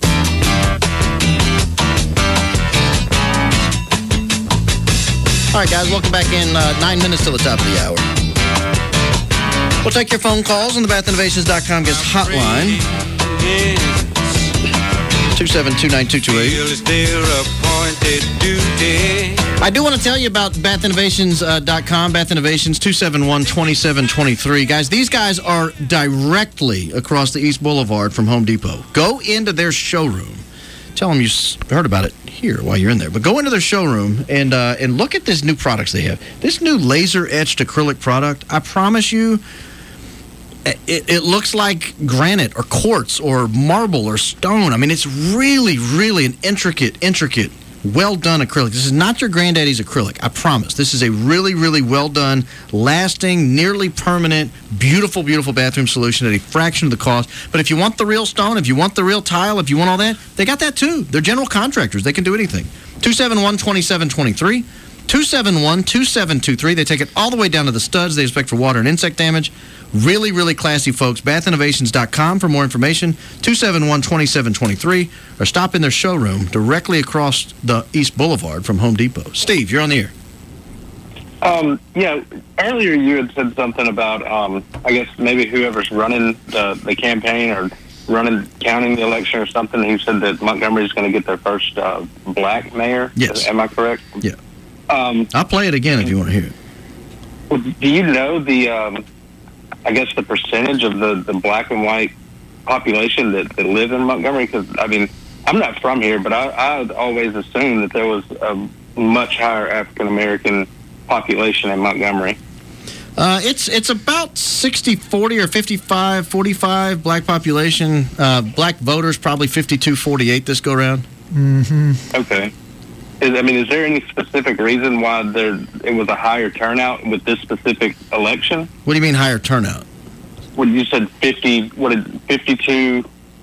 All right, guys, welcome back in uh, nine minutes till the top of the hour. We'll take your phone calls on the bath innovations dot com guest hotline. two seven two, nine two two eight. I do want to tell you about bath innovations dot com, Bath Innovations, two seven one, two seven two three. Guys, these guys are directly across the East Boulevard from Home Depot. Go into their showroom. Tell them you heard about it here while you're in there. But go into their showroom and uh, and look at this new products they have. This new laser-etched acrylic product, I promise you, it, it looks like granite or quartz or marble or stone. I mean, it's really, really an intricate, intricate, well-done acrylic. This is not your granddaddy's acrylic, I promise. This is a really, really well-done, lasting, nearly permanent, beautiful, beautiful bathroom solution at a fraction of the cost. But if you want the real stone, if you want the real tile, if you want all that, they got that too. They're general contractors. They can do anything. two seven one, two seven two three. two seven one, two seven two three. They take it all the way down to the studs. They inspect for water and insect damage. Really, really classy folks. bath innovations dot com for more information. two seven one, two seven two three. Or stop in their showroom directly across the East Boulevard from Home Depot. Steve, you're on the air. Um, yeah, earlier you had said something about, um, I guess maybe whoever's running the, the campaign or running, counting the election or something, he said that Montgomery's going to get their first uh, black mayor. Yes. Am I correct? Yeah. Um, I'll play it again if you want to hear it. Do you know the, um, I guess, the percentage of the, the black and white population that, that live in Montgomery? Because, I mean, I'm not from here, but I, I always assumed that there was a much higher African-American population in Montgomery. Uh, it's it's about sixty forty or fifty-five forty-five black population. Uh, black voters probably fifty-two forty-eight this go round. Mm-hmm. Okay. Is, I mean, is there any specific reason why there it was a higher turnout with this specific election? What do you mean higher turnout? What you said fifty? What is fifty-two?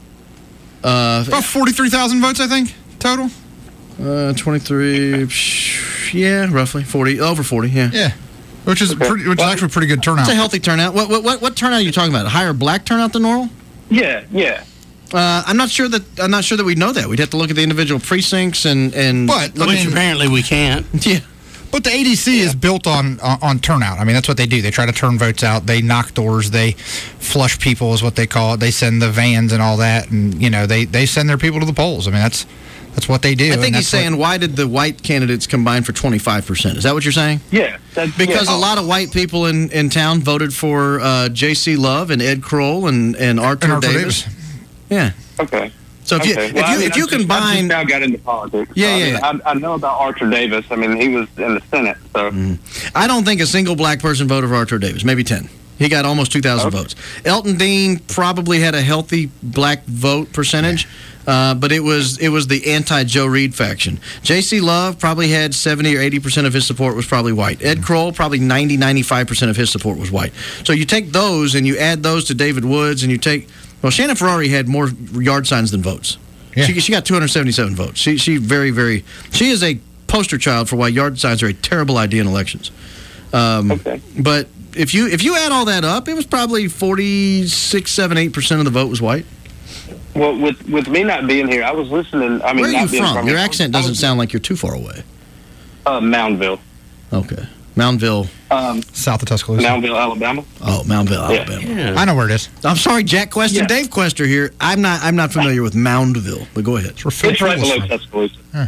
Uh, About forty-three thousand votes, I think, total. Uh, twenty-three. Yeah, roughly forty. Over forty. Yeah. Yeah. Which is pretty, which is actually a pretty good turnout. It's a healthy turnout. What what what, what turnout are you talking about? A higher black turnout than normal? Yeah, yeah. Uh, I'm not sure that I'm not sure that we know that. We'd have to look at the individual precincts and and. But I Which mean, apparently we can't. Yeah. But the A D C is built on, on on turnout. I mean, that's what they do. They try to turn votes out. They knock doors. They flush people, is what they call it. They send the vans and all that, and you know, they, they send their people to the polls. I mean, that's that's what they do. I think and he's that's saying, what, why did the white candidates combine for twenty-five percent? Is that what you're saying? Yeah. That's, Because yeah. a lot of white people in, in town voted for uh, J C Love and Ed Kroll and, and Arthur, and Arthur Davis. Davis. Yeah. Okay. So if you okay. if well, you I mean, if you I just, combine I just now got into politics. Yeah, so, I yeah, mean, I, I know about Arthur Davis. I mean, he was in the Senate. So I don't think a single black person voted for Arthur Davis. Maybe ten. He got almost two thousand Okay. votes. Elton Dean probably had a healthy black vote percentage, uh, but it was it was the anti-Joe Reed faction. J C Love probably had seventy or eighty percent of his support was probably white. Ed Kroll, probably ninety, ninety-five percent of his support was white. So you take those and you add those to David Woods and you take, well, Shannon Ferrari had more yard signs than votes. Yeah. She, she got two hundred seventy-seven votes. She, she very, very, she is a poster child for why yard signs are a terrible idea in elections. Um, okay. But if you if you add all that up, it was probably forty-six, seven, eight percent of the vote was white. Well, with with me not being here, I was listening. I mean, Where are you not being from? from Your here, accent I doesn't was- sound like you're too far away. Uh, Moundville. Okay. Moundville. Um, South of Tuscaloosa. Moundville, Alabama. Oh, Moundville, Yeah. Alabama. I know where it is. I'm sorry, Jack Queston, Yeah. Dave Quester here. I'm not I'm not familiar with Moundville, but go ahead. It's where Phil It's right Full's below from. Tuscaloosa. Huh.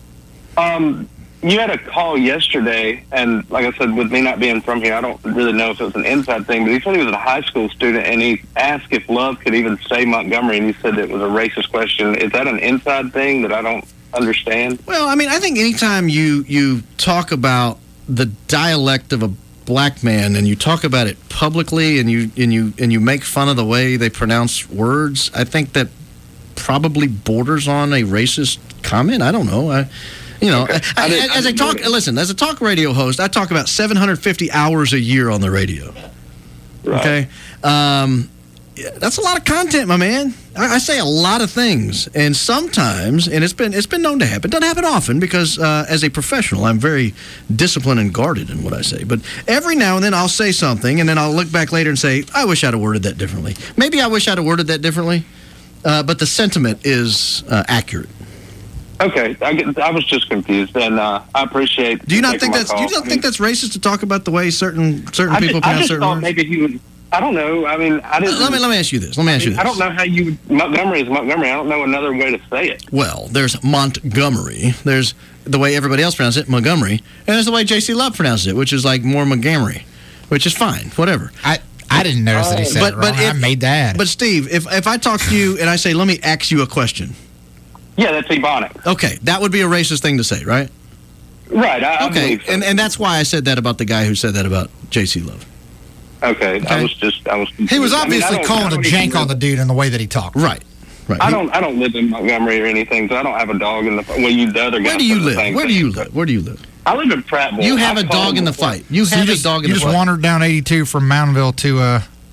Um, you had a call yesterday, and like I said, with me not being from here, I don't really know if it was an inside thing, but he said he was a high school student, and he asked if Love could even say Montgomery, and he said it was a racist question. Is that an inside thing that I don't understand? Well, I mean, I think anytime you you talk about the dialect of a black man and you talk about it publicly and you and you and you make fun of the way they pronounce words, I think that probably borders on a racist comment. I don't know. I, you know, Okay. I, I didn't- I, I as I didn't talk, know that. listen, as a talk radio host, I talk about seven hundred fifty hours a year on the radio. Right. Okay, um, yeah, that's a lot of content, my man. I, I say a lot of things, and sometimes, and it's been it's been known to happen. It doesn't happen often because, uh, as a professional, I'm very disciplined and guarded in what I say. But every now and then, I'll say something, and then I'll look back later and say, "I wish I'd have worded that differently." Maybe I wish I'd have worded that differently, uh, but the sentiment is uh, accurate. Okay, I, get, I was just confused, and uh, I appreciate. Do you not taking think my that's call. do you not I think mean, that's racist to talk about the way certain certain I people just, I pronounce just certain thought words? maybe he would. I don't know. I mean, I didn't. Let me let me ask you this. Let me ask you this. I don't know how you Montgomery is Montgomery. I don't know another way to say it. Well, there's Montgomery. There's the way everybody else pronounces it, Montgomery. And there's the way J C Love pronounces it, which is like more Montgomery, which is fine, whatever. I I didn't notice that he said but, it wrong. but I if- made that. But Steve, if if I talk to you and I say, let me ask you a question. Yeah, that's Ebonics. Okay, that would be a racist thing to say, right? Right. I, I Okay, believe so. and and that's why I said that about the guy who said that about J C Love. Okay, Okay. I was just I was. he was confused. I mean, I obviously don't- I calling a don't even jank on the live- dude in the way that he talked. Right, right. I don't. I don't live in Montgomery or anything, so I don't have a dog in the. Well, you the other guy. Where do you said the live? same Where do thing. you live? Where do you live? I live in Prattville. You have I a called dog in the before. fight. You So have you a just, dog in you the just fight. wandered down eighty-two from Mountville to uh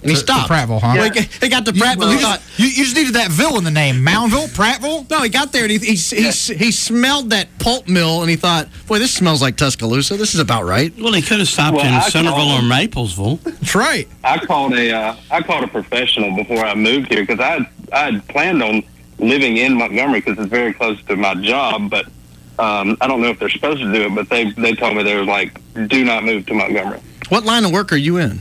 And he To- to stopped. Prattville, huh? Well, he, got- he got to Prattville. You he thought, just, you, you just needed that Ville in the name. Moundville? Prattville? no, he got there and he he, he, he smelled that pulp mill and he thought, boy, this smells like Tuscaloosa. This is about right. Well, he could have stopped Well, in I Centerville or called- Maplesville. That's right. I called a uh, I called a professional before I moved here because I I had planned on living in Montgomery because it's very close to my job, but um, I don't know if they're supposed to do it. But they they told me they were like, do not move to Montgomery. What line of work are you in?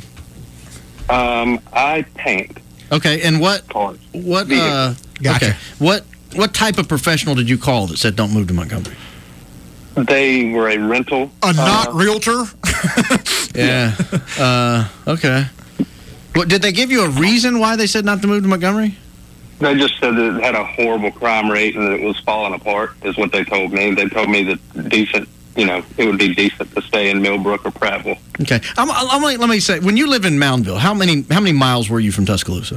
Um, I paint. Okay, and what cars. what uh, Gotcha. okay, what what type of professional did you call that said don't move to Montgomery? They were a rental. A not uh, realtor? Yeah. uh, okay. What did they give you a reason why they said not to move to Montgomery? They just said that it had a horrible crime rate and that it was falling apart, is what they told me. They told me that decent, you know, it would be decent to stay in Millbrook or Prattville. Okay. I'm, I'm, let me say, when you live in Moundville, how many how many miles were you from Tuscaloosa?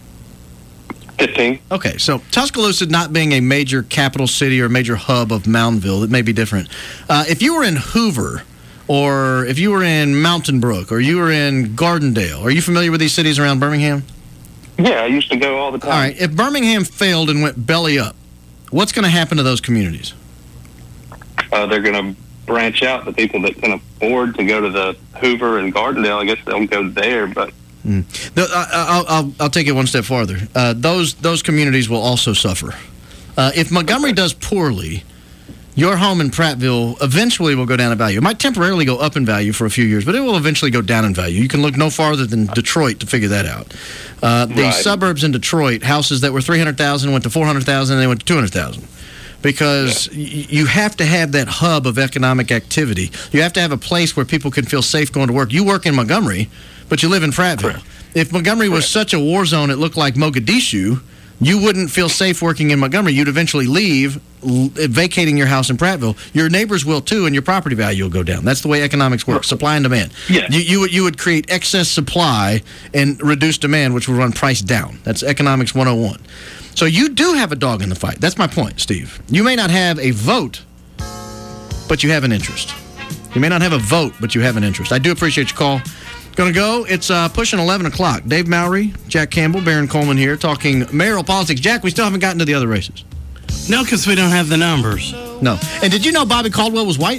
fifteen. Okay, so Tuscaloosa not being a major capital city or a major hub of Moundville, it may be different. Uh, if you were in Hoover, or if you were in Mountain Brook, or you were in Gardendale, are you familiar with these cities around Birmingham? Yeah, I used to go all the time. All right, if Birmingham failed and went belly up, what's going to happen to those communities? Uh, they're going to branch out. The people that can afford to go to the Hoover and Gardendale, I guess they'll go there, but Mm. The, I, I'll, I'll, I'll take it one step farther. Uh, those those communities will also suffer. Uh, if Montgomery does poorly, your home in Prattville eventually will go down in value. It might temporarily go up in value for a few years, but it will eventually go down in value. You can look no farther than Detroit to figure that out. Uh, the Right. suburbs in Detroit, houses that were three hundred thousand went to four hundred thousand, and they went to two hundred thousand. Because y- you have to have that hub of economic activity. You have to have a place where people can feel safe going to work. You work in Montgomery, but you live in Prattville. If Montgomery was such a war zone, it looked like Mogadishu, you wouldn't feel safe working in Montgomery. You'd eventually leave, l- vacating your house in Prattville. Your neighbors will too, and your property value will go down. That's the way economics works, supply and demand. Yes. You, you, would- you would create excess supply and reduce demand, which would run price down. That's economics one oh one. So you do have a dog in the fight. That's my point, Steve. You may not have a vote, but you have an interest. You may not have a vote, but you have an interest. I do appreciate your call. Going to go. It's uh, pushing eleven o'clock. Dave Mowry, Jack Campbell, Baron Coleman here talking mayoral politics. Jack, we still haven't gotten to the other races. No, because we don't have the numbers. No. And did you know Bobby Caldwell was white?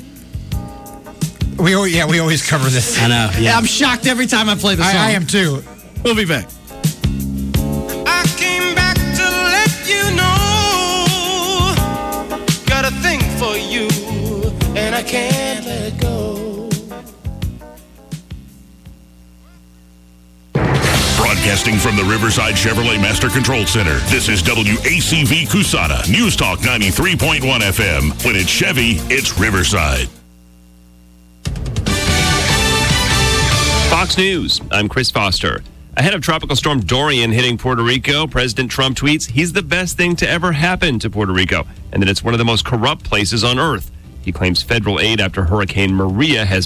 We always, yeah, we always cover this. I know, yeah. I'm shocked every time I play the song. I, I am too. We'll be back. I came back to let you know. Got a thing for you, and I can't let it go. Broadcasting from the Riverside Chevrolet Master Control Center, this is W A C V Cusana, News Talk ninety-three point one F M. When it's Chevy, it's Riverside. Fox News, I'm Chris Foster. Ahead of Tropical Storm Dorian hitting Puerto Rico, President Trump tweets he's the best thing to ever happen to Puerto Rico and that it's one of the most corrupt places on earth. He claims federal aid after Hurricane Maria has